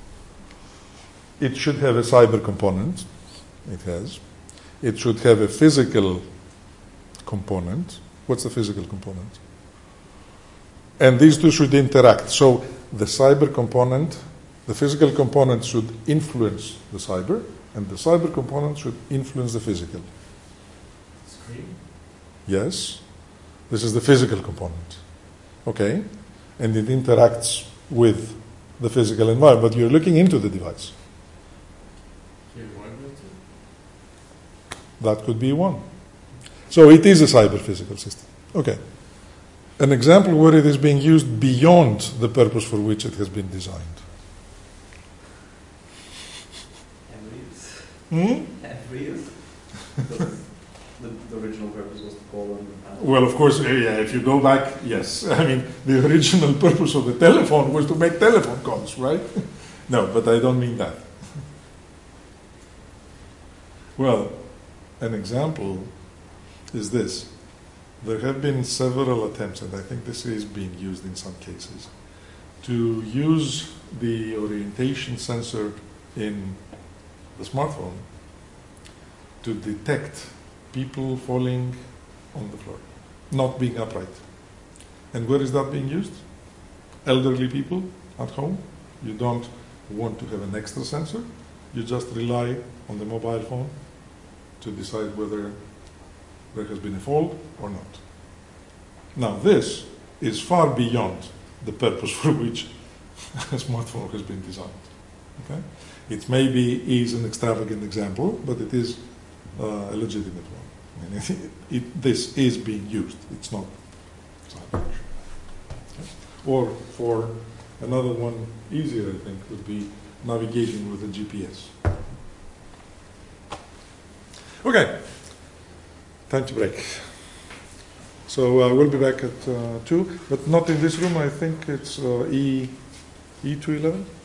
It should have a cyber component. It has. It should have a physical component. What's the physical component? And these two should interact. So the cyber component, the physical component should influence the cyber, and the cyber component should influence the physical. Screen? Yes. This is the physical component. Okay? And it interacts with the physical environment, but you're looking into the device. That could be one. So it is a cyber-physical system. Okay. An example where it is being used beyond the purpose for which it has been designed. Every use. The original purpose was to call on the past. Well, of course, yeah, if you go back, yes. I mean, the original purpose of the telephone was to make telephone calls, right? No, but I don't mean that. Well, an example is this. There have been several attempts, and I think this is being used in some cases, to use the orientation sensor in the smartphone to detect people falling on the floor, not being upright. And where is that being used? Elderly people at home. You don't want to have an extra sensor. You just rely on the mobile phone to decide whether there has been a fall or not. Now, this is far beyond the purpose for which a smartphone has been designed. Okay? It maybe is an extravagant example, but it is a legitimate one. I mean, this is being used. It's not cyber. Okay? Or for another one, easier, I think, would be navigating with a GPS. Okay, time to break. So we'll be back at 2, but not in this room. I think it's E211.